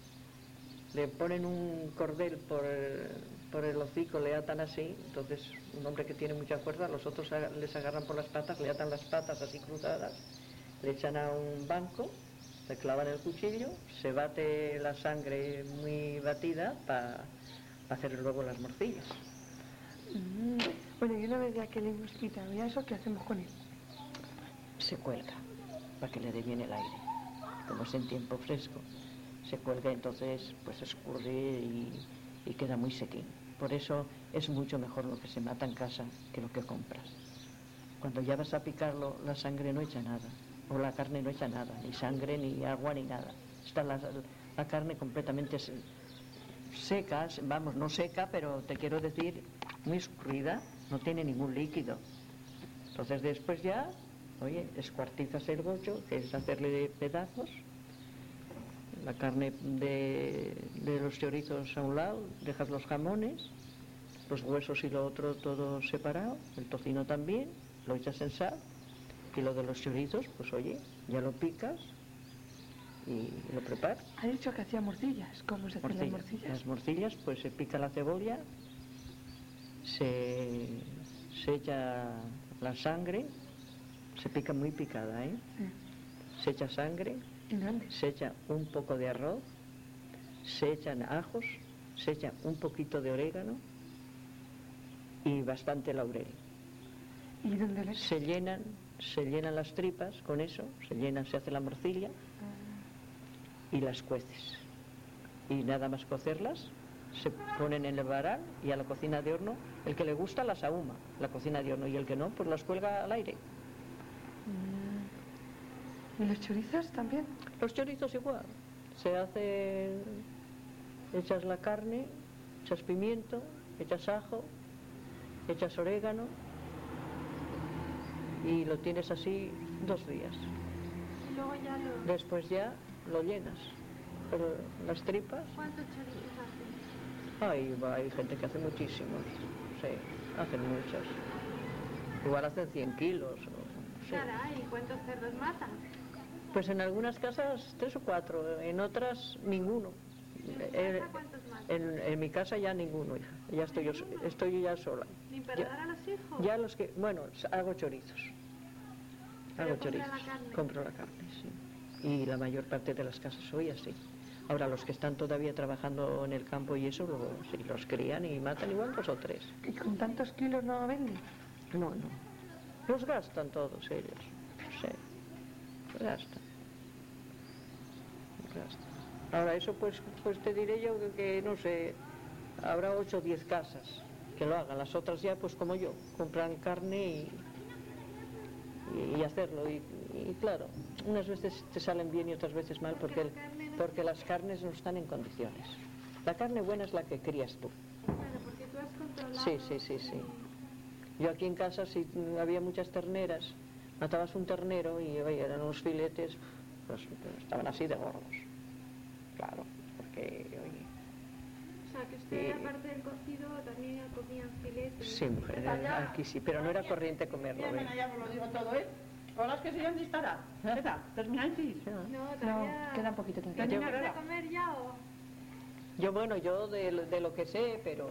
le ponen un cordel por el, por el hocico, le atan así, entonces un hombre que tiene mucha fuerza, los otros aga- les agarran por las patas, le atan las patas así cruzadas, le echan a un banco, le clavan el cuchillo, se bate la sangre muy batida para hacer luego las morcillas. Mm, Bueno, y una vez ya que le hemos quitado ya eso, ¿qué hacemos con él? Se cuelga para que le dé bien el aire, como es en tiempo fresco. Se cuelga, entonces pues escurre y, y queda muy sequín. Por eso es mucho mejor lo que se mata en casa que lo que compras. Cuando ya vas a picarlo, la sangre no echa nada, o la carne no echa nada, ni sangre, ni agua, ni nada. Está la, la carne completamente se- seca, vamos, no seca, pero te quiero decir, muy escurrida, no tiene ningún líquido. Entonces después ya, oye, escuartizas el gocho, que es hacerle pedazos, la carne de, de los chorizos a un lado, dejas los jamones, los huesos y lo otro todo separado, el tocino también, lo echas en sal, y lo de los chorizos, pues oye, ya lo picas y lo preparas. Ha dicho que hacía morcillas. ¿Cómo se hacen las Morcillas. morcillas? Las morcillas, pues se pica la cebolla, se, se echa la sangre, se pica muy picada, ¿eh? Sí. Se echa sangre, ¿En dónde? se echa un poco de arroz, se echan ajos, se echa un poquito de orégano y bastante laurel. ¿Y dónde le Se llenan, se llenan las tripas con eso, se llenan, se hace la morcilla y las cueces. Y nada más cocerlas, se ponen en el varal y a la cocina de horno. El que le gusta las ahuma, la cocina de horno, y el que no, pues las cuelga al aire. Mm. ¿Y los chorizos también? Los chorizos igual, se hace, echas la carne, echas pimiento, echas ajo, echas orégano y lo tienes así dos días. Y luego ya lo... Después ya lo llenas. Pero las tripas, ¿Cuántos chorizos hacen? ay, va, hay gente que hace muchísimos, sí, hacen muchas. Igual hacen cien kilos. O, sí. Caray, ¿cuántos cerdos matan? Pues en algunas casas tres o cuatro, en otras ninguno. ¿En tu Eh, casa cuántos matan? En, en mi casa ya ninguno, hija. Ya estoy yo, estoy yo ya sola. ¿Ni para Ya- dar a los hijos? Ya los que, bueno, hago chorizos. Pero Hago compra chorizos. la carne. Compro la carne, sí. Y la mayor parte de las casas hoy así. Ahora los que están todavía trabajando en el campo y eso, luego sí, los crían y matan igual dos o tres. ¿Y con tantos kilos no venden? No, no. Los gastan todos ellos. Sí. Los gastan. Los gastan. Ahora eso pues, pues te diré yo que, que, no sé, habrá ocho o diez casas que lo hagan. Las otras ya pues como yo, compran carne y, y, y hacerlo. Y, y claro, unas veces te salen bien y otras veces mal porque, el- porque las carnes no están en condiciones. La carne buena es la que crías tú. Claro, porque tú has controlado... Sí, sí, sí, sí. Yo aquí en casa, si había muchas terneras, matabas un ternero y oye, eran unos filetes, pues estaban así de gordos. Claro, porque, oye, O sea, que usted, Sí. aparte del cocido, también comían filetes. sí, mujer, aquí sí, pero no era corriente comerlo, Ya, ¿eh? bueno, ya os lo digo todo, ¿eh? Hola, que se llaman disparar. ¿Qué tal? ¿Termináis? No, No, todavía... queda un poquito todavía. Yo- ¿Vais a comer ya o...? Yo, bueno, yo de, lo- de lo que sé, pero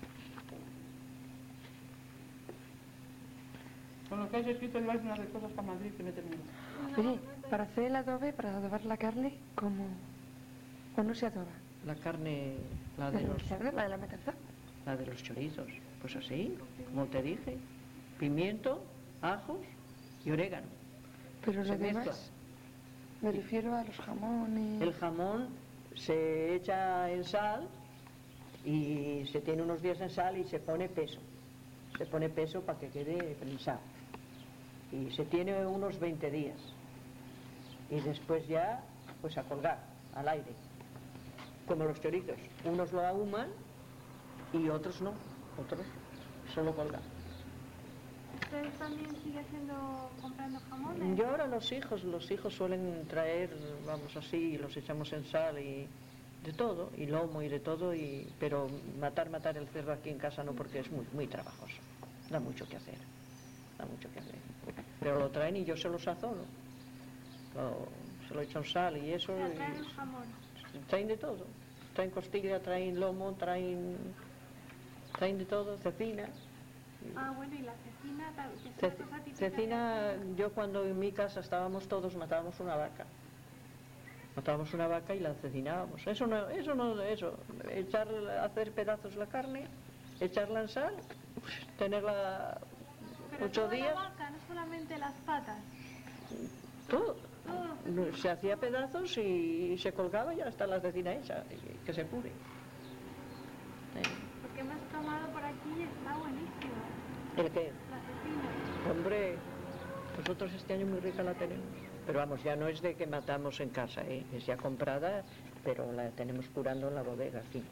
Con lo que has escrito, lleváis unas cosas para Madrid que me termino. Oye, para hacer el adobe, para adobar la carne, ¿cómo? ¿O no se adoba? la carne, la ¿La de de los, cerdo, la de la matanza? la de los chorizos, pues así, como te dije, pimiento, ajos y orégano. Pero Se lo demás, mezcla. me refiero a los jamones... El jamón se echa en sal y se tiene unos días en sal y se pone peso. Se pone peso para que quede prensado. Y se tiene unos veinte días. Y después ya, pues a colgar, al aire. Como los chorizos. Unos lo ahuman y otros no. Otros solo colgar. ¿Ustedes también sigue haciendo, comprando jamones? Yo ahora los hijos, los hijos suelen traer, vamos así, los echamos en sal y de todo, y lomo y de todo, y pero matar, matar el cerdo aquí en casa no, porque es muy, muy trabajoso. Da mucho que hacer, da mucho que hacer. Pero lo traen y yo se lo sazono. Lo, se lo echo en sal y eso. O sea, traen y, el jamón. traen de todo. Traen costilla, traen lomo, traen, traen de todo, cecina. Ah, bueno, y la cecina, tal, que es Ce- una cosa típica de Cecina, aquí. yo cuando en mi casa estábamos todos, matábamos una vaca. Matábamos una vaca y la cecinábamos. Eso no, eso no, eso, echar, hacer pedazos la carne, echarla en sal, tenerla Pero ocho toda días, la vaca, no solamente las patas. todo. Todo. Se hacía pedazos y se colgaba y ya está la cecina hecha, y que se pure. Eh, Porque hemos tomado por aquí y está buenísima. ¿El qué? La cecina. Hombre, nosotros este año muy rica la tenemos. Pero vamos, ya no es de que matamos en casa, ¿eh? Es ya comprada, pero la tenemos curando en la bodega, aquí.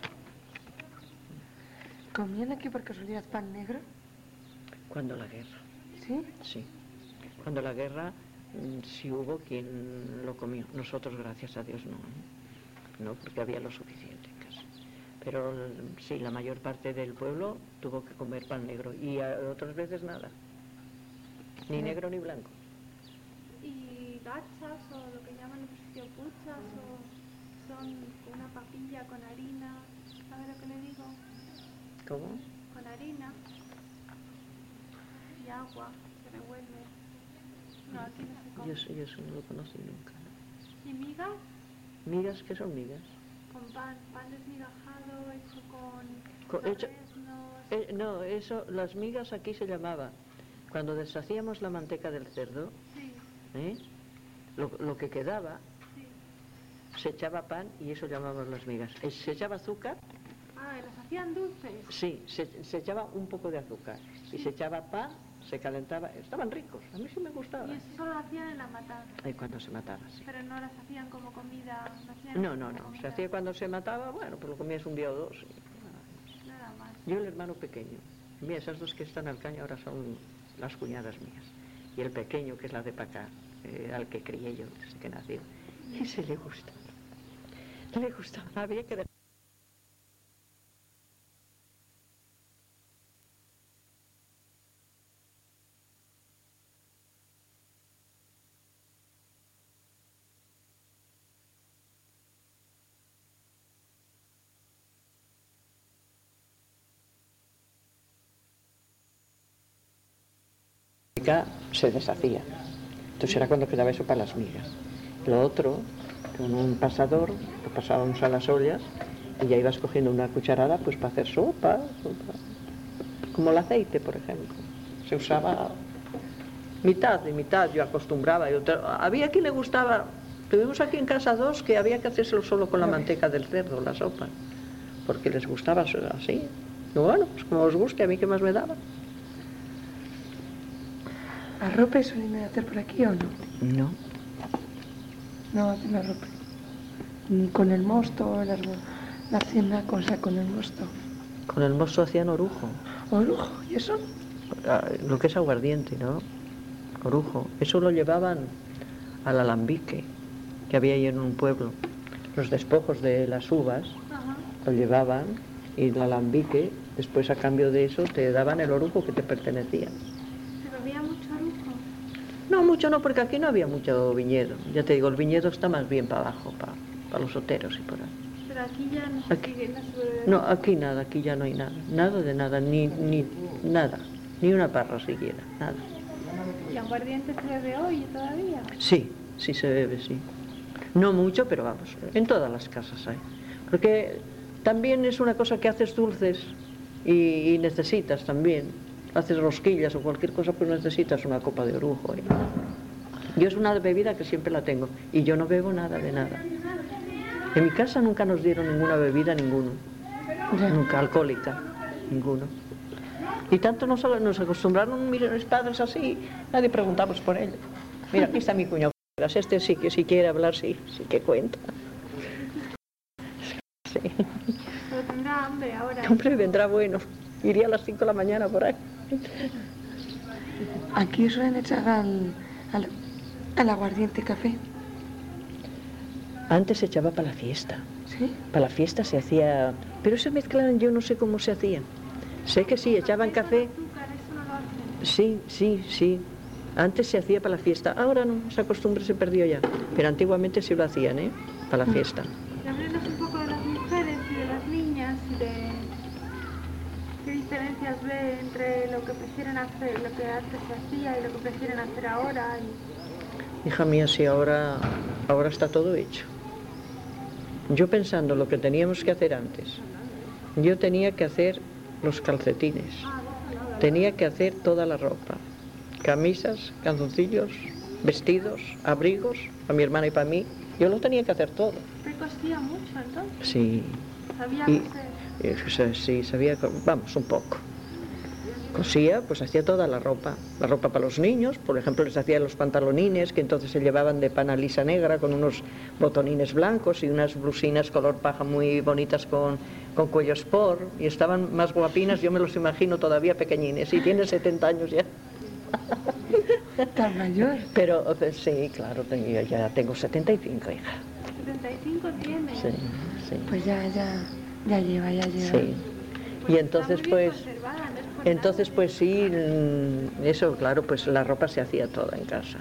¿Comían aquí por casualidad pan negro? Cuando la guerra, ¿Sí? sí. Cuando la guerra, mm, sí hubo quien lo comió. Nosotros, gracias a Dios, no. ¿eh? No, porque había lo suficiente en casa. Pero mm, sí, la mayor parte del pueblo tuvo que comer pan negro. Y a- otras veces nada. Ni Sí. negro ni blanco. Y gachas, o lo que llaman en otro sitio puchas, o son una papilla con harina. ¿Sabes lo que le digo? ¿Cómo? Con harina y agua, se revuelve. No, aquí no se come. Yo, eso- yo eso no lo conocí nunca. ¿no? ¿Y migas? ¿Migas? ¿Qué son migas? Con pan, pan desmigajado, hecho con Co- hecho- torreznos. Eh, no, eso, las migas aquí se llamaba. Cuando deshacíamos la manteca del cerdo, Sí, ¿eh? lo, lo que quedaba, sí. se echaba pan y eso llamábamos las migas. Eh, Se echaba azúcar, Ah, ¿y las hacían dulces? sí, se, se echaba un poco de azúcar. Y se echaba pan, se calentaba, estaban ricos, a mí sí me Y gustaban. eso solo lo hacían en la matanza. Y cuando se mataba, sí. Pero no las hacían como comida. No, hacían No, como no, no, se comida, hacía cuando se mataba, bueno, pues lo comías un día o dos. y- Nada más. Yo el hermano pequeño, mira, esas dos que están al caño ahora son las cuñadas mías. Y el pequeño, que es la de Pacá, eh, al que crié yo desde que nació, ese le gusta. Le gustaba, había que... se deshacía. Entonces era cuando quedaba eso para las migas. Lo otro, con un pasador, lo pasábamos a las ollas y ya ibas cogiendo una cucharada pues para hacer sopa, sopa. Como el aceite, por ejemplo. Se usaba mitad y mitad, yo acostumbraba. Y otro, había quien le gustaba, tuvimos aquí en casa dos que había que hacérselo solo con la manteca del cerdo, la sopa, porque les gustaba así. Y bueno, pues como os guste, a mí qué más me daba. ¿Arrope suelen hacer por aquí o no? No. No hacen arrope. Ni con el mosto, la, la cena cosa con el mosto. Con el mosto hacían orujo. Orujo, ¿y eso? Ah, lo que es aguardiente, ¿no? Orujo. Eso lo llevaban al alambique que había ahí en un pueblo. Los despojos de las uvas Ajá. lo llevaban y el alambique, después a cambio de eso, te daban el orujo que te pertenecía. Pero había mucho orujo. No, mucho no, porque aquí no había mucho viñedo. Ya te digo, el viñedo está más bien para abajo, para, para los oteros y por ahí. Pero aquí ya no se Aquí. sigue, no se vuelve. No, aquí nada, aquí ya no hay nada. Nada de nada, ni, ni nada. Ni una parra siquiera, nada. ¿Y aguardiente se bebe hoy todavía? Sí, sí se bebe, sí. No mucho, pero vamos, en todas las casas hay. Porque también es una cosa que haces dulces y, y necesitas también. Haces rosquillas o cualquier cosa, pues necesitas una copa de orujo. ¿eh? Yo es una bebida que siempre la tengo y yo no bebo nada de nada. En mi casa nunca nos dieron ninguna bebida, ninguno. Ya. nunca alcohólica, ninguno. Y tanto nos, nos acostumbraron, miren, mis padres así, nadie preguntamos por ello. Mira, aquí está mi cuñado, este sí que si quiere hablar, sí, sí que cuenta. Sí. Pero tendrá hambre ahora. Hombre, vendrá bueno, iría a las cinco de la mañana por ahí. Aquí suelen echar al, al, al aguardiente café. Antes se echaba para la fiesta. ¿Sí? Para la fiesta se hacía... Pero esa mezcla yo no sé cómo se hacía. Sé que sí, echaban café. Azúcar, eso no lo hacen. Sí, sí, sí. Antes se hacía para la fiesta. Ahora no, esa costumbre se perdió ya. Pero antiguamente sí lo hacían, ¿eh? Para la fiesta. Y háblenos un poco de las mujeres y de las niñas y de qué diferencias ve entre lo que prefieren hacer, lo que antes se hacía y lo que prefieren hacer ahora. Y... Hija mía, sí, ahora, ahora está todo hecho. Yo pensando lo que teníamos que hacer antes, yo tenía que hacer los calcetines, tenía que hacer toda la ropa, camisas, calzoncillos, vestidos, abrigos, para mi hermana y para mí, yo lo tenía que hacer todo. ¿Te cosía mucho entonces? Sí. ¿Sabía Y, coser? eh, sí, sabía, vamos, un poco. Cosía, pues hacía toda la ropa, la ropa para los niños, por ejemplo les hacía los pantalonines que entonces se llevaban de pana lisa negra con unos botonines blancos y unas blusinas color paja muy bonitas con, con cuello sport y estaban más guapinas, yo me los imagino todavía pequeñines y tiene setenta años ya. ¿Tan mayor? Pero sí, claro, yo ya tengo setenta y cinco, hija. ¿setenta y cinco tiene? Sí, sí. Pues ya, ya, ya lleva, ya lleva. Sí. Y entonces está muy bien pues... conservada, no es por Entonces, nada. pues sí, eso, claro, pues la ropa se hacía toda en casa.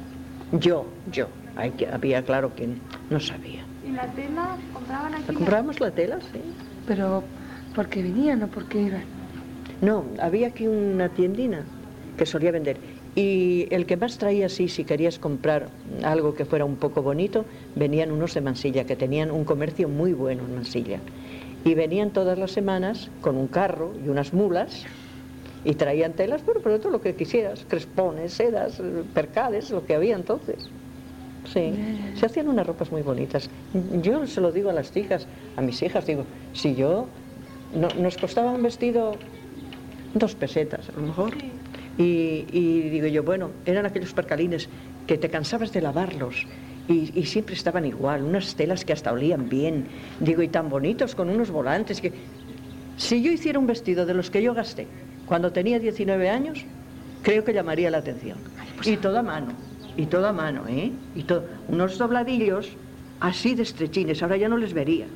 Yo, yo, hay que, había, claro, quien no sabía. ¿Y la tela compraban aquí? la- ¿Comprábamos la tela? Sí. Pero, ¿por qué venían o por qué iban? No, había aquí una tiendina que solía vender. Y el que más traía, sí, si querías comprar algo que fuera un poco bonito, venían unos de Mansilla, que tenían un comercio muy bueno en Mansilla. Y venían todas las semanas con un carro y unas mulas y traían telas, bueno, pero todo lo que quisieras, crespones, sedas, percales, lo que había entonces. Sí, se hacían unas ropas muy bonitas. Yo se lo digo a las hijas, a mis hijas, digo, si yo, no, nos costaba un vestido dos pesetas, a lo mejor. Sí. Y, y digo yo, bueno, eran aquellos percalines que te cansabas de lavarlos. Y, y siempre estaban igual, unas telas que hasta olían bien, digo, y tan bonitos con unos volantes que... Si yo hiciera un vestido de los que yo gasté cuando tenía diecinueve años, creo que llamaría la atención. Y toda mano, y toda mano, ¿eh? Y to... unos dobladillos así de estrechines, ahora ya no les vería,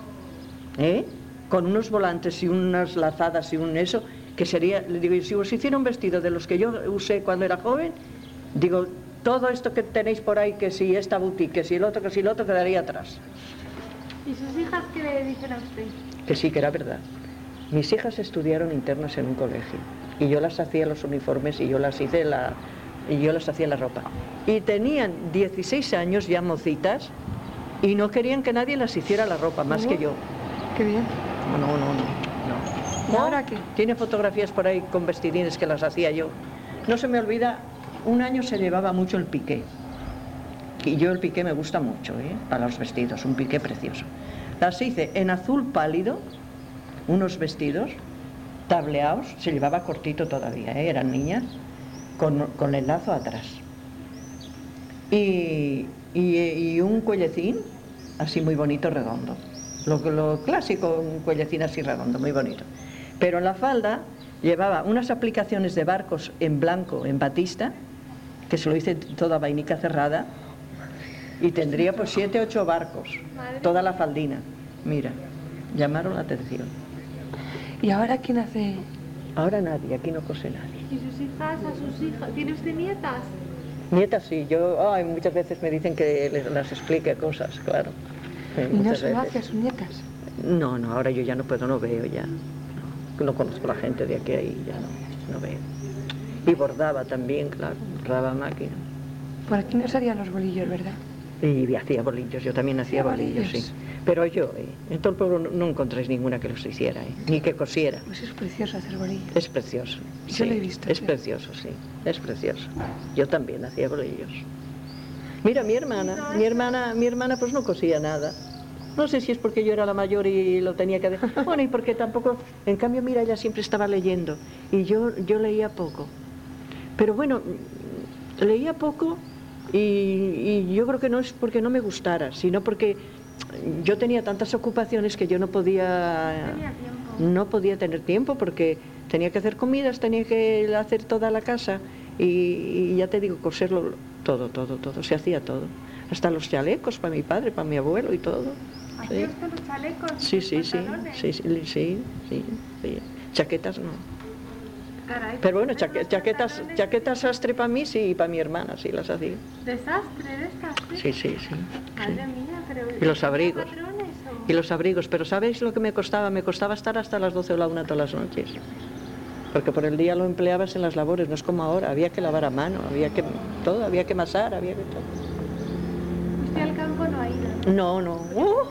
¿eh? Con unos volantes y unas lazadas y un eso, que sería, le digo, si os hiciera un vestido de los que yo usé cuando era joven, digo... Todo esto que tenéis por ahí, que si esta boutique, que si el otro, que si el otro, quedaría atrás. ¿Y sus hijas qué le dicen a usted? Que sí, que era verdad. Mis hijas estudiaron internas en un colegio y yo las hacía los uniformes y yo las hice la, y yo las hacía la ropa. Y tenían dieciséis años ya mocitas y no querían que nadie las hiciera la ropa, más Oh, que yo. Qué bien. No, no, no, no. ¿Y ahora qué? Tiene fotografías por ahí con vestidines que las hacía yo. No se me olvida, un año se llevaba mucho el piqué. Y yo el piqué me gusta mucho, ¿eh? Para los vestidos, un piqué precioso. Las hice en azul pálido, unos vestidos tableados, se llevaba cortito todavía, ¿eh? Eran niñas, con, con el lazo atrás. Y, y, y un cuellecín así muy bonito, redondo. Lo, lo clásico, un cuellecín así redondo, muy bonito. Pero en la falda llevaba unas aplicaciones de barcos en blanco, en batista, que se lo hice toda vainica cerrada, y tendría pues siete, ocho barcos, toda la faldina. Mira, llamaron la atención. ¿Y ahora quién hace? Ahora nadie, aquí no cose nadie. ¿Y sus hijas, a sus hijas? ¿Tiene usted nietas? Nietas sí, yo, ay, muchas veces me dicen que les, las explique cosas, claro. Sí, ¿Y no muchas se lo veces. hace a sus nietas? No, no, ahora yo ya no puedo, no veo ya. No, no conozco a la gente de aquí a ahí, ya no, no veo. Y bordaba también, claro, bordaba a máquina. Por aquí no serían los bolillos, ¿verdad? Y hacía bolillos, yo también hacía ¿Hacía bolillos, bolillos? sí. Pero yo, eh, en todo el pueblo no, no encontráis ninguna que los hiciera, eh, ni que cosiera. Pues es precioso hacer bolillos. Es precioso. Yo sí, lo he visto Es hacer. precioso, sí, es precioso. Yo también hacía bolillos. Mira, mi hermana, mi hermana, mi hermana pues no cosía nada. No sé si es porque yo era la mayor y lo tenía que dejar. Bueno, y porque tampoco... En cambio, mira, ella siempre estaba leyendo. Y yo, yo leía poco. Pero bueno, leía poco y, y yo creo que no es porque no me gustara, sino porque yo tenía tantas ocupaciones que yo no podía... Tenía tiempo. No podía tener tiempo porque tenía que hacer comidas, tenía que hacer toda la casa y, y ya te digo, coserlo todo, todo, todo, se hacía todo. Hasta los chalecos para mi padre, para mi abuelo y todo. ¿Hacía Sí. usted los chalecos? Sí, los sí, sí, pantalones? sí, sí, sí, sí, sí. Chaquetas no. Caray, Pero bueno, ¿ves chaque- los chaquetas, pantalones? chaquetas sastre para mí sí y para mi hermana sí las hacía. Desastre de estas, ¿sí? Sí, sí, sí. Madre sí. mía, pero... Y los abrigos. ¿Patrones o...? Y los abrigos, pero ¿sabéis lo que me costaba? Me costaba estar hasta las doce o la una todas las noches. Porque por el día lo empleabas en las labores, no es como ahora, había que lavar a mano, había que todo, había que masar, había que todo. Usted al campo no ha ido, No, ¿no? no. ¡Uh!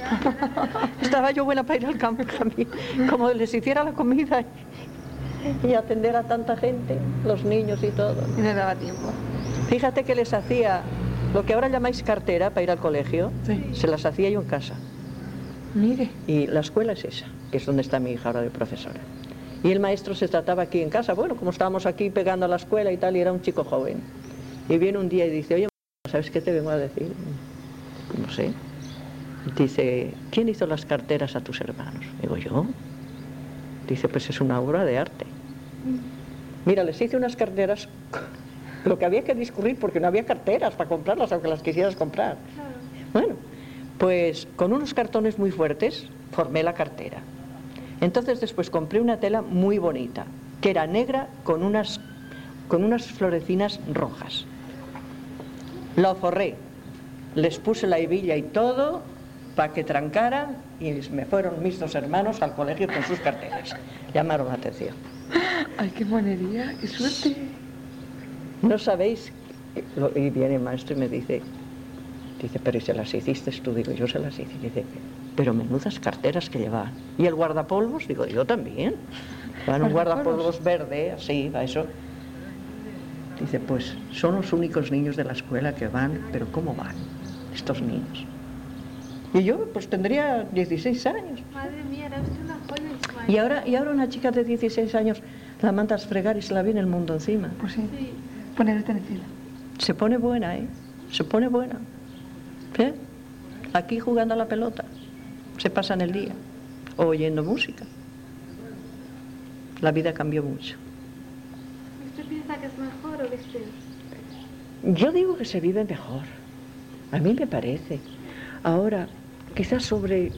Estaba yo buena para ir al campo también, como les hiciera la comida y, y atender a tanta gente, los niños y todo. Y no daba tiempo. Fíjate que les hacía lo que ahora llamáis cartera para ir al colegio, Sí. se las hacía yo en casa. Mire. Y la escuela es esa, que es donde está mi hija ahora de profesora. Y el maestro se trataba aquí en casa, bueno, como estábamos aquí pegando a la escuela y tal, y era un chico joven. Y viene un día y dice, oye, ¿sabes qué te vengo a decir? No sé. Dice, ¿quién hizo las carteras a tus hermanos? Digo, ¿yo? Dice, pues es una obra de arte. Mira, les hice unas carteras, lo que había que discurrir, porque no había carteras para comprarlas, aunque las quisieras comprar. Claro. Bueno, pues con unos cartones muy fuertes formé la cartera. Entonces después compré una tela muy bonita, que era negra con unas, con unas florecinas rojas. Lo forré, les puse la hebilla y todo para que trancaran y me fueron mis dos hermanos al colegio con sus carteras. Llamaron la atención. Ay, qué monería, qué suerte. No sabéis, y viene el maestro y me dice, dice, pero ¿y se las hiciste tú? Digo, yo se las hice. Dice, pero menudas carteras que llevaban. ¿Y el guardapolvos? Digo, yo también. Van un guardapolvos verde, así, a eso. Dice, pues son los únicos niños de la escuela que van, pero ¿cómo van estos niños? Y yo, pues tendría dieciséis años. Madre mía, era usted una joya, Ismael. Y ahora, y ahora una chica de dieciséis años la mandas fregar y se la viene el mundo encima. Pues sí, Sí. poner el encima. Se pone buena, ¿eh? Se pone buena. ¿Eh? Aquí jugando a la pelota. Se pasan el día. O oyendo música. La vida cambió mucho. ¿Usted piensa que es mejor o que es peor? Yo digo que se vive mejor. A mí me parece. Ahora, quizás sobre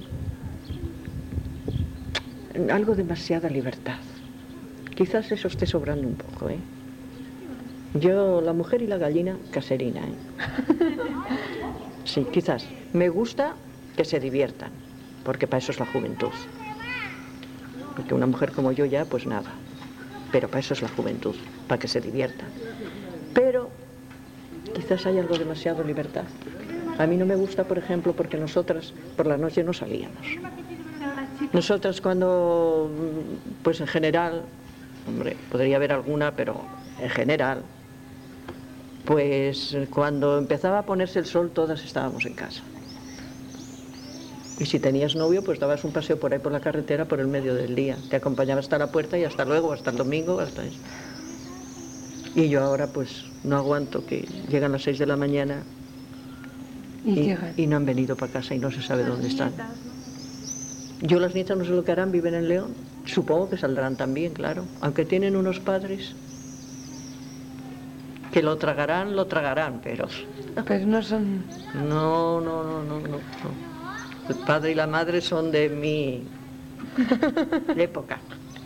algo demasiada libertad. Quizás eso esté sobrando un poco, ¿eh? Yo, la mujer y la gallina, caserina, ¿eh? Sí, quizás. Me gusta que se diviertan, porque para eso es la juventud. Porque una mujer como yo ya, pues nada. Pero para eso es la juventud, para que se diviertan. Pero quizás hay algo demasiado libertad. A mí no me gusta, por ejemplo, porque nosotras por la noche no salíamos. Nosotras cuando, pues en general, hombre, podría haber alguna, pero en general, pues cuando empezaba a ponerse el sol todas estábamos en casa. Y si tenías novio, pues dabas un paseo por ahí por la carretera por el medio del día. Te acompañaba hasta la puerta y hasta luego, hasta el domingo, hasta eso. Y yo ahora pues no aguanto que llegan las seis de la mañana Y, y, llegan. y no han venido para casa y no se sabe Las dónde están. nietas, ¿no? Yo las nietas no sé lo que harán, viven en León. Supongo que saldrán también, claro. Aunque tienen unos padres que lo tragarán, lo tragarán, pero Pero no son... no, no, no, no, no. no. El padre y la madre son de mi época.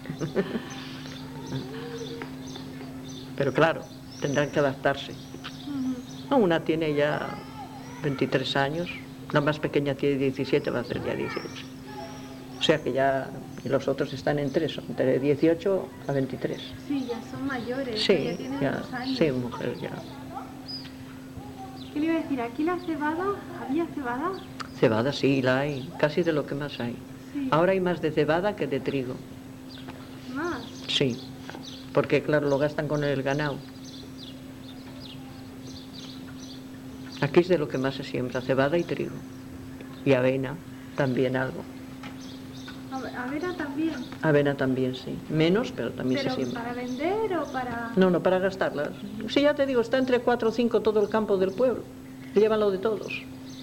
Pero claro, tendrán que adaptarse. No, una tiene ya veintitrés años, la más pequeña tiene diecisiete, va a hacer ya dieciocho. O sea que ya, y los otros están entre eso, entre dieciocho a veintitrés. Sí, ya son mayores, ya Sí, tienen ya, dos años. sí, mujer, ya. ¿Qué le iba a decir? ¿Aquí la cebada? ¿Había cebada? Cebada sí, la hay, casi de lo que más hay. Sí. Ahora hay más de cebada que de trigo. Más. Sí, porque claro, lo gastan con el ganado. Aquí es de lo que más se siembra, cebada y trigo. y avena, también algo. ¿Avena también? Avena también, sí. Menos, pero también ¿Pero se siembra. para vender o para...? No, no, para gastarla. Sí, ya te digo, está entre cuatro o cinco todo el campo del pueblo. Llevan lo de todos.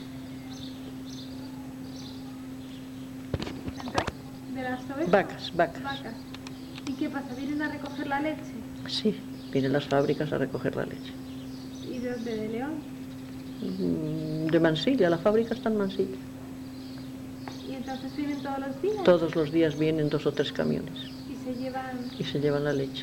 ¿De las ovejas? Vacas, vacas. Vacas. ¿Y qué pasa? ¿Vienen a recoger la leche? Sí, vienen las fábricas a recoger la leche. ¿Y de dónde? ¿De León? De Mansilla, la fábrica está en Mansilla. ¿Y entonces vienen todos los días? Todos los días vienen dos o tres camiones. ¿Y se llevan...? Y se llevan la leche.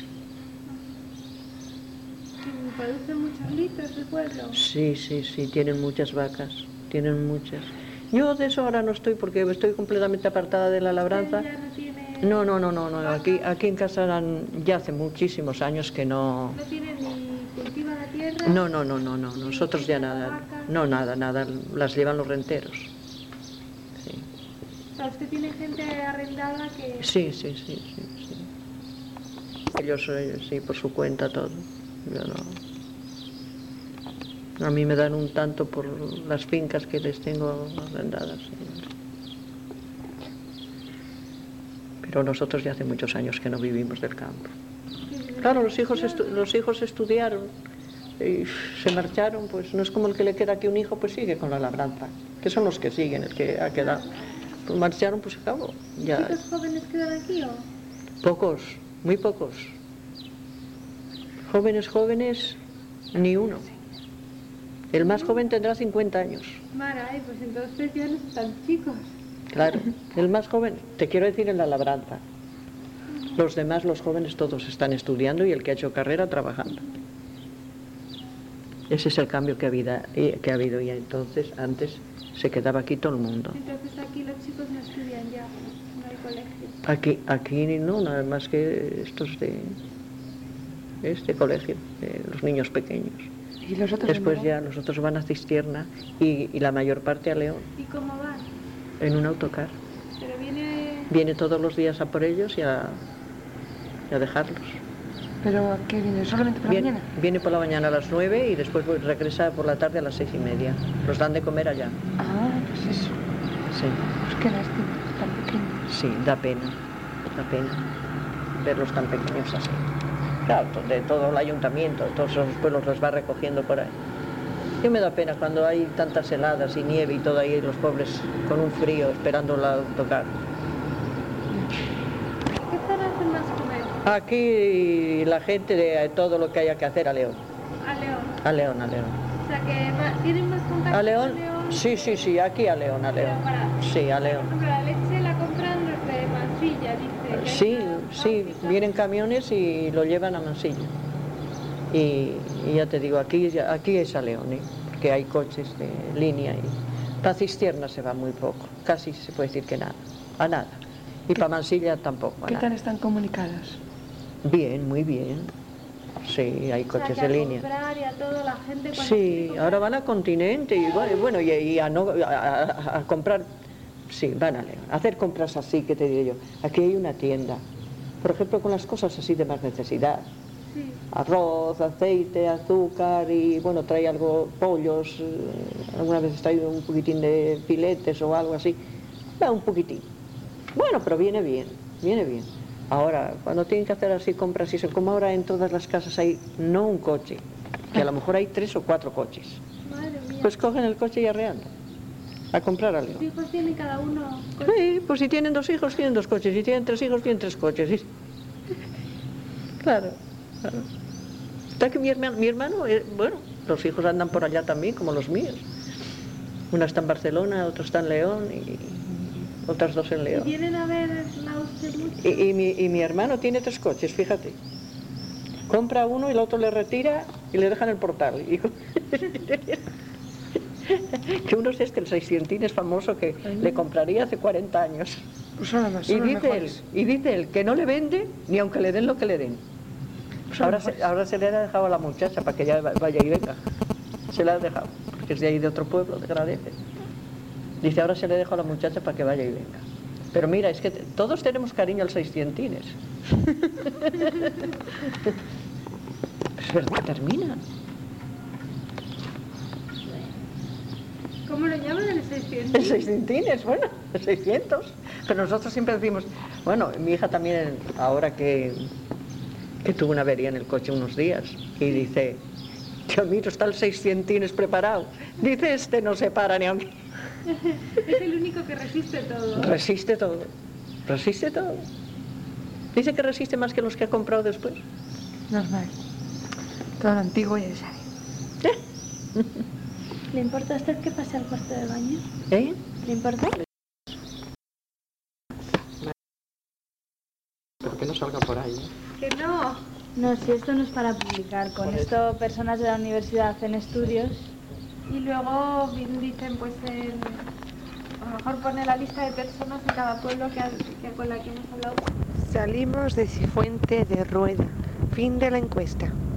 ¿Y producen muchos litros el pueblo? Sí, sí, sí, tienen muchas vacas, tienen muchas. Yo de eso ahora no estoy porque estoy completamente apartada de la labranza. ¿Usted ya no tiene...? No, no, no, no, no. Aquí, aquí en casa eran- ya hace muchísimos años que no... ¿No tiene ni cultiva la tierra? No, no, no, no, no, nosotros ya nada. No, nada, nada, las llevan los renteros. Sí, O sea, usted tiene gente arrendada que... sí, sí, sí, sí. sí. Ellos, eh, sí, por su cuenta todo. Yo no... A mí me dan un tanto por las fincas que les tengo arrendadas. Sí. Pero nosotros ya hace muchos años que no vivimos del campo. Claro, los hijos, estu- los hijos estudiaron y se marcharon, pues no es como el que le queda aquí un hijo, pues sigue con la labranza, que son los que siguen, el que ha quedado. Pues marcharon, pues se acabó. Ya. ¿Chicos jóvenes quedan aquí o...? Pocos, muy pocos. Jóvenes, jóvenes, ni uno. El más joven tendrá cincuenta años. Mara, ay, pues entonces ya no están chicos. Claro, el más joven, te quiero decir en la labranza. Los demás, los jóvenes, todos están estudiando y el que ha hecho carrera trabajando. Ese es el cambio que ha habido, que ha habido y entonces antes se quedaba aquí todo el mundo. Entonces aquí los chicos no estudian ya, no hay colegio. Aquí, aquí no, nada más que estos de este colegio, de los niños pequeños. ¿Y los otros Después dónde ya van? los otros van a Cistierna y, y la mayor parte a León, ¿Y cómo van? en un autocar. Pero viene... Viene todos los días a por ellos y a, y a dejarlos. ¿Pero a qué viene? ¿Solamente por la Viene, mañana? viene por la mañana a las nueve y después vuel- regresa por la tarde a las seis y media. Los dan de comer allá. Ah, pues eso. Sí, Pues qué lástima, tan pequeños. sí, da pena, da pena verlos tan pequeños así. Claro, to- de todo el ayuntamiento, de todos esos pueblos los va recogiendo por ahí. Y me da pena cuando hay tantas heladas y nieve y todo ahí, los pobres con un frío esperando el autocar. ¿Qué zona hacen más comer? Aquí la gente de todo lo que haya que hacer a León, A León. a León, a León. O sea que va- tienen más contacto ¿A León? con León. Sí, sí, sí, aquí a León, a León. Pero para- Sí, a Por León. ejemplo, la leche la compran los de Mansilla, dice. que hay Sí, una sí, fábrica. vienen camiones y lo llevan a Mansilla. Y, y ya te digo, aquí, ya- aquí es a León, ¿eh? Porque hay coches de línea y para Cistierna se va muy poco, casi se puede decir que nada, a nada. Y para Mansilla tampoco, a ¿Qué nada. tal están comunicadas? Bien, muy bien. Sí, hay O sea, coches que de a línea. comprar y a todo la gente cuando Sí, quiere comprar- ahora van a Continente y bueno, y, bueno, y, y a, no, a, a- a comprar, sí, van a León, a hacer compras así, que te diré yo. Aquí hay una tienda, por ejemplo, con las cosas así de más necesidad. Sí. Arroz, aceite, azúcar y bueno, trae algo, pollos, eh, alguna vez trae un poquitín de filetes o algo así. Va un poquitín. Bueno, pero viene bien, viene bien. Ahora, cuando tienen que hacer así compras, y como ahora en todas las casas hay no un coche, que a lo mejor hay tres o cuatro coches, Madre mía. pues cogen el coche y arreando a comprar a Los León. hijos tienen cada uno... Sí, pues si tienen dos hijos, tienen dos coches, si tienen tres hijos, tienen tres coches. sí. Claro, claro. Está que mi hermano, mi hermano eh, bueno, los hijos andan por allá también, como los míos. Una está en Barcelona, otra está en León y otras dos en ¿Y León. vienen a verla usted mucho? Y, y mi, y mi hermano tiene tres coches, fíjate. Compra uno y el otro le retira y le deja en el portal. Y que uno es este, el seiscientines famoso que le compraría hace cuarenta años. Pues son los, Y son los dice, él, mejores. y dice él que no le vende ni aunque le den lo que le den. Son Ahora los se, mejores. ahora se le ha dejado a la muchacha para que ya va- vaya y venga. Se le ha dejado, porque es de ahí de otro pueblo, de Gradete. Dice, ahora se le dejo a la muchacha para que vaya y venga. Pero mira, es que te- todos tenemos cariño al seiscientines. Es verdad que termina. ¿Cómo lo llaman el seiscientos? El seiscientines, bueno, el seiscientos. Pero nosotros siempre decimos, bueno, mi hija también, ahora que, que tuvo una avería en el coche unos días, y dice, Dios mío, está el seiscientines preparado. Dice, este no se para ni aunque... Es el único que resiste todo. Resiste todo, resiste todo. Dice que resiste más que los que ha comprado después. Normal. Todo lo antiguo ya sabe. ¿Eh? ¿Le importa a usted que pase al cuarto de baño? ¿Eh? ¿Le importa? Pero que no salga por ahí. Que no. No, si esto no es para publicar. Con esto personas de la universidad hacen estudios y luego bien dicen, pues, en, a lo mejor pone la lista de personas de cada pueblo que, que con la que hemos hablado. Salimos de Cifuente de Rueda. Fin de la encuesta.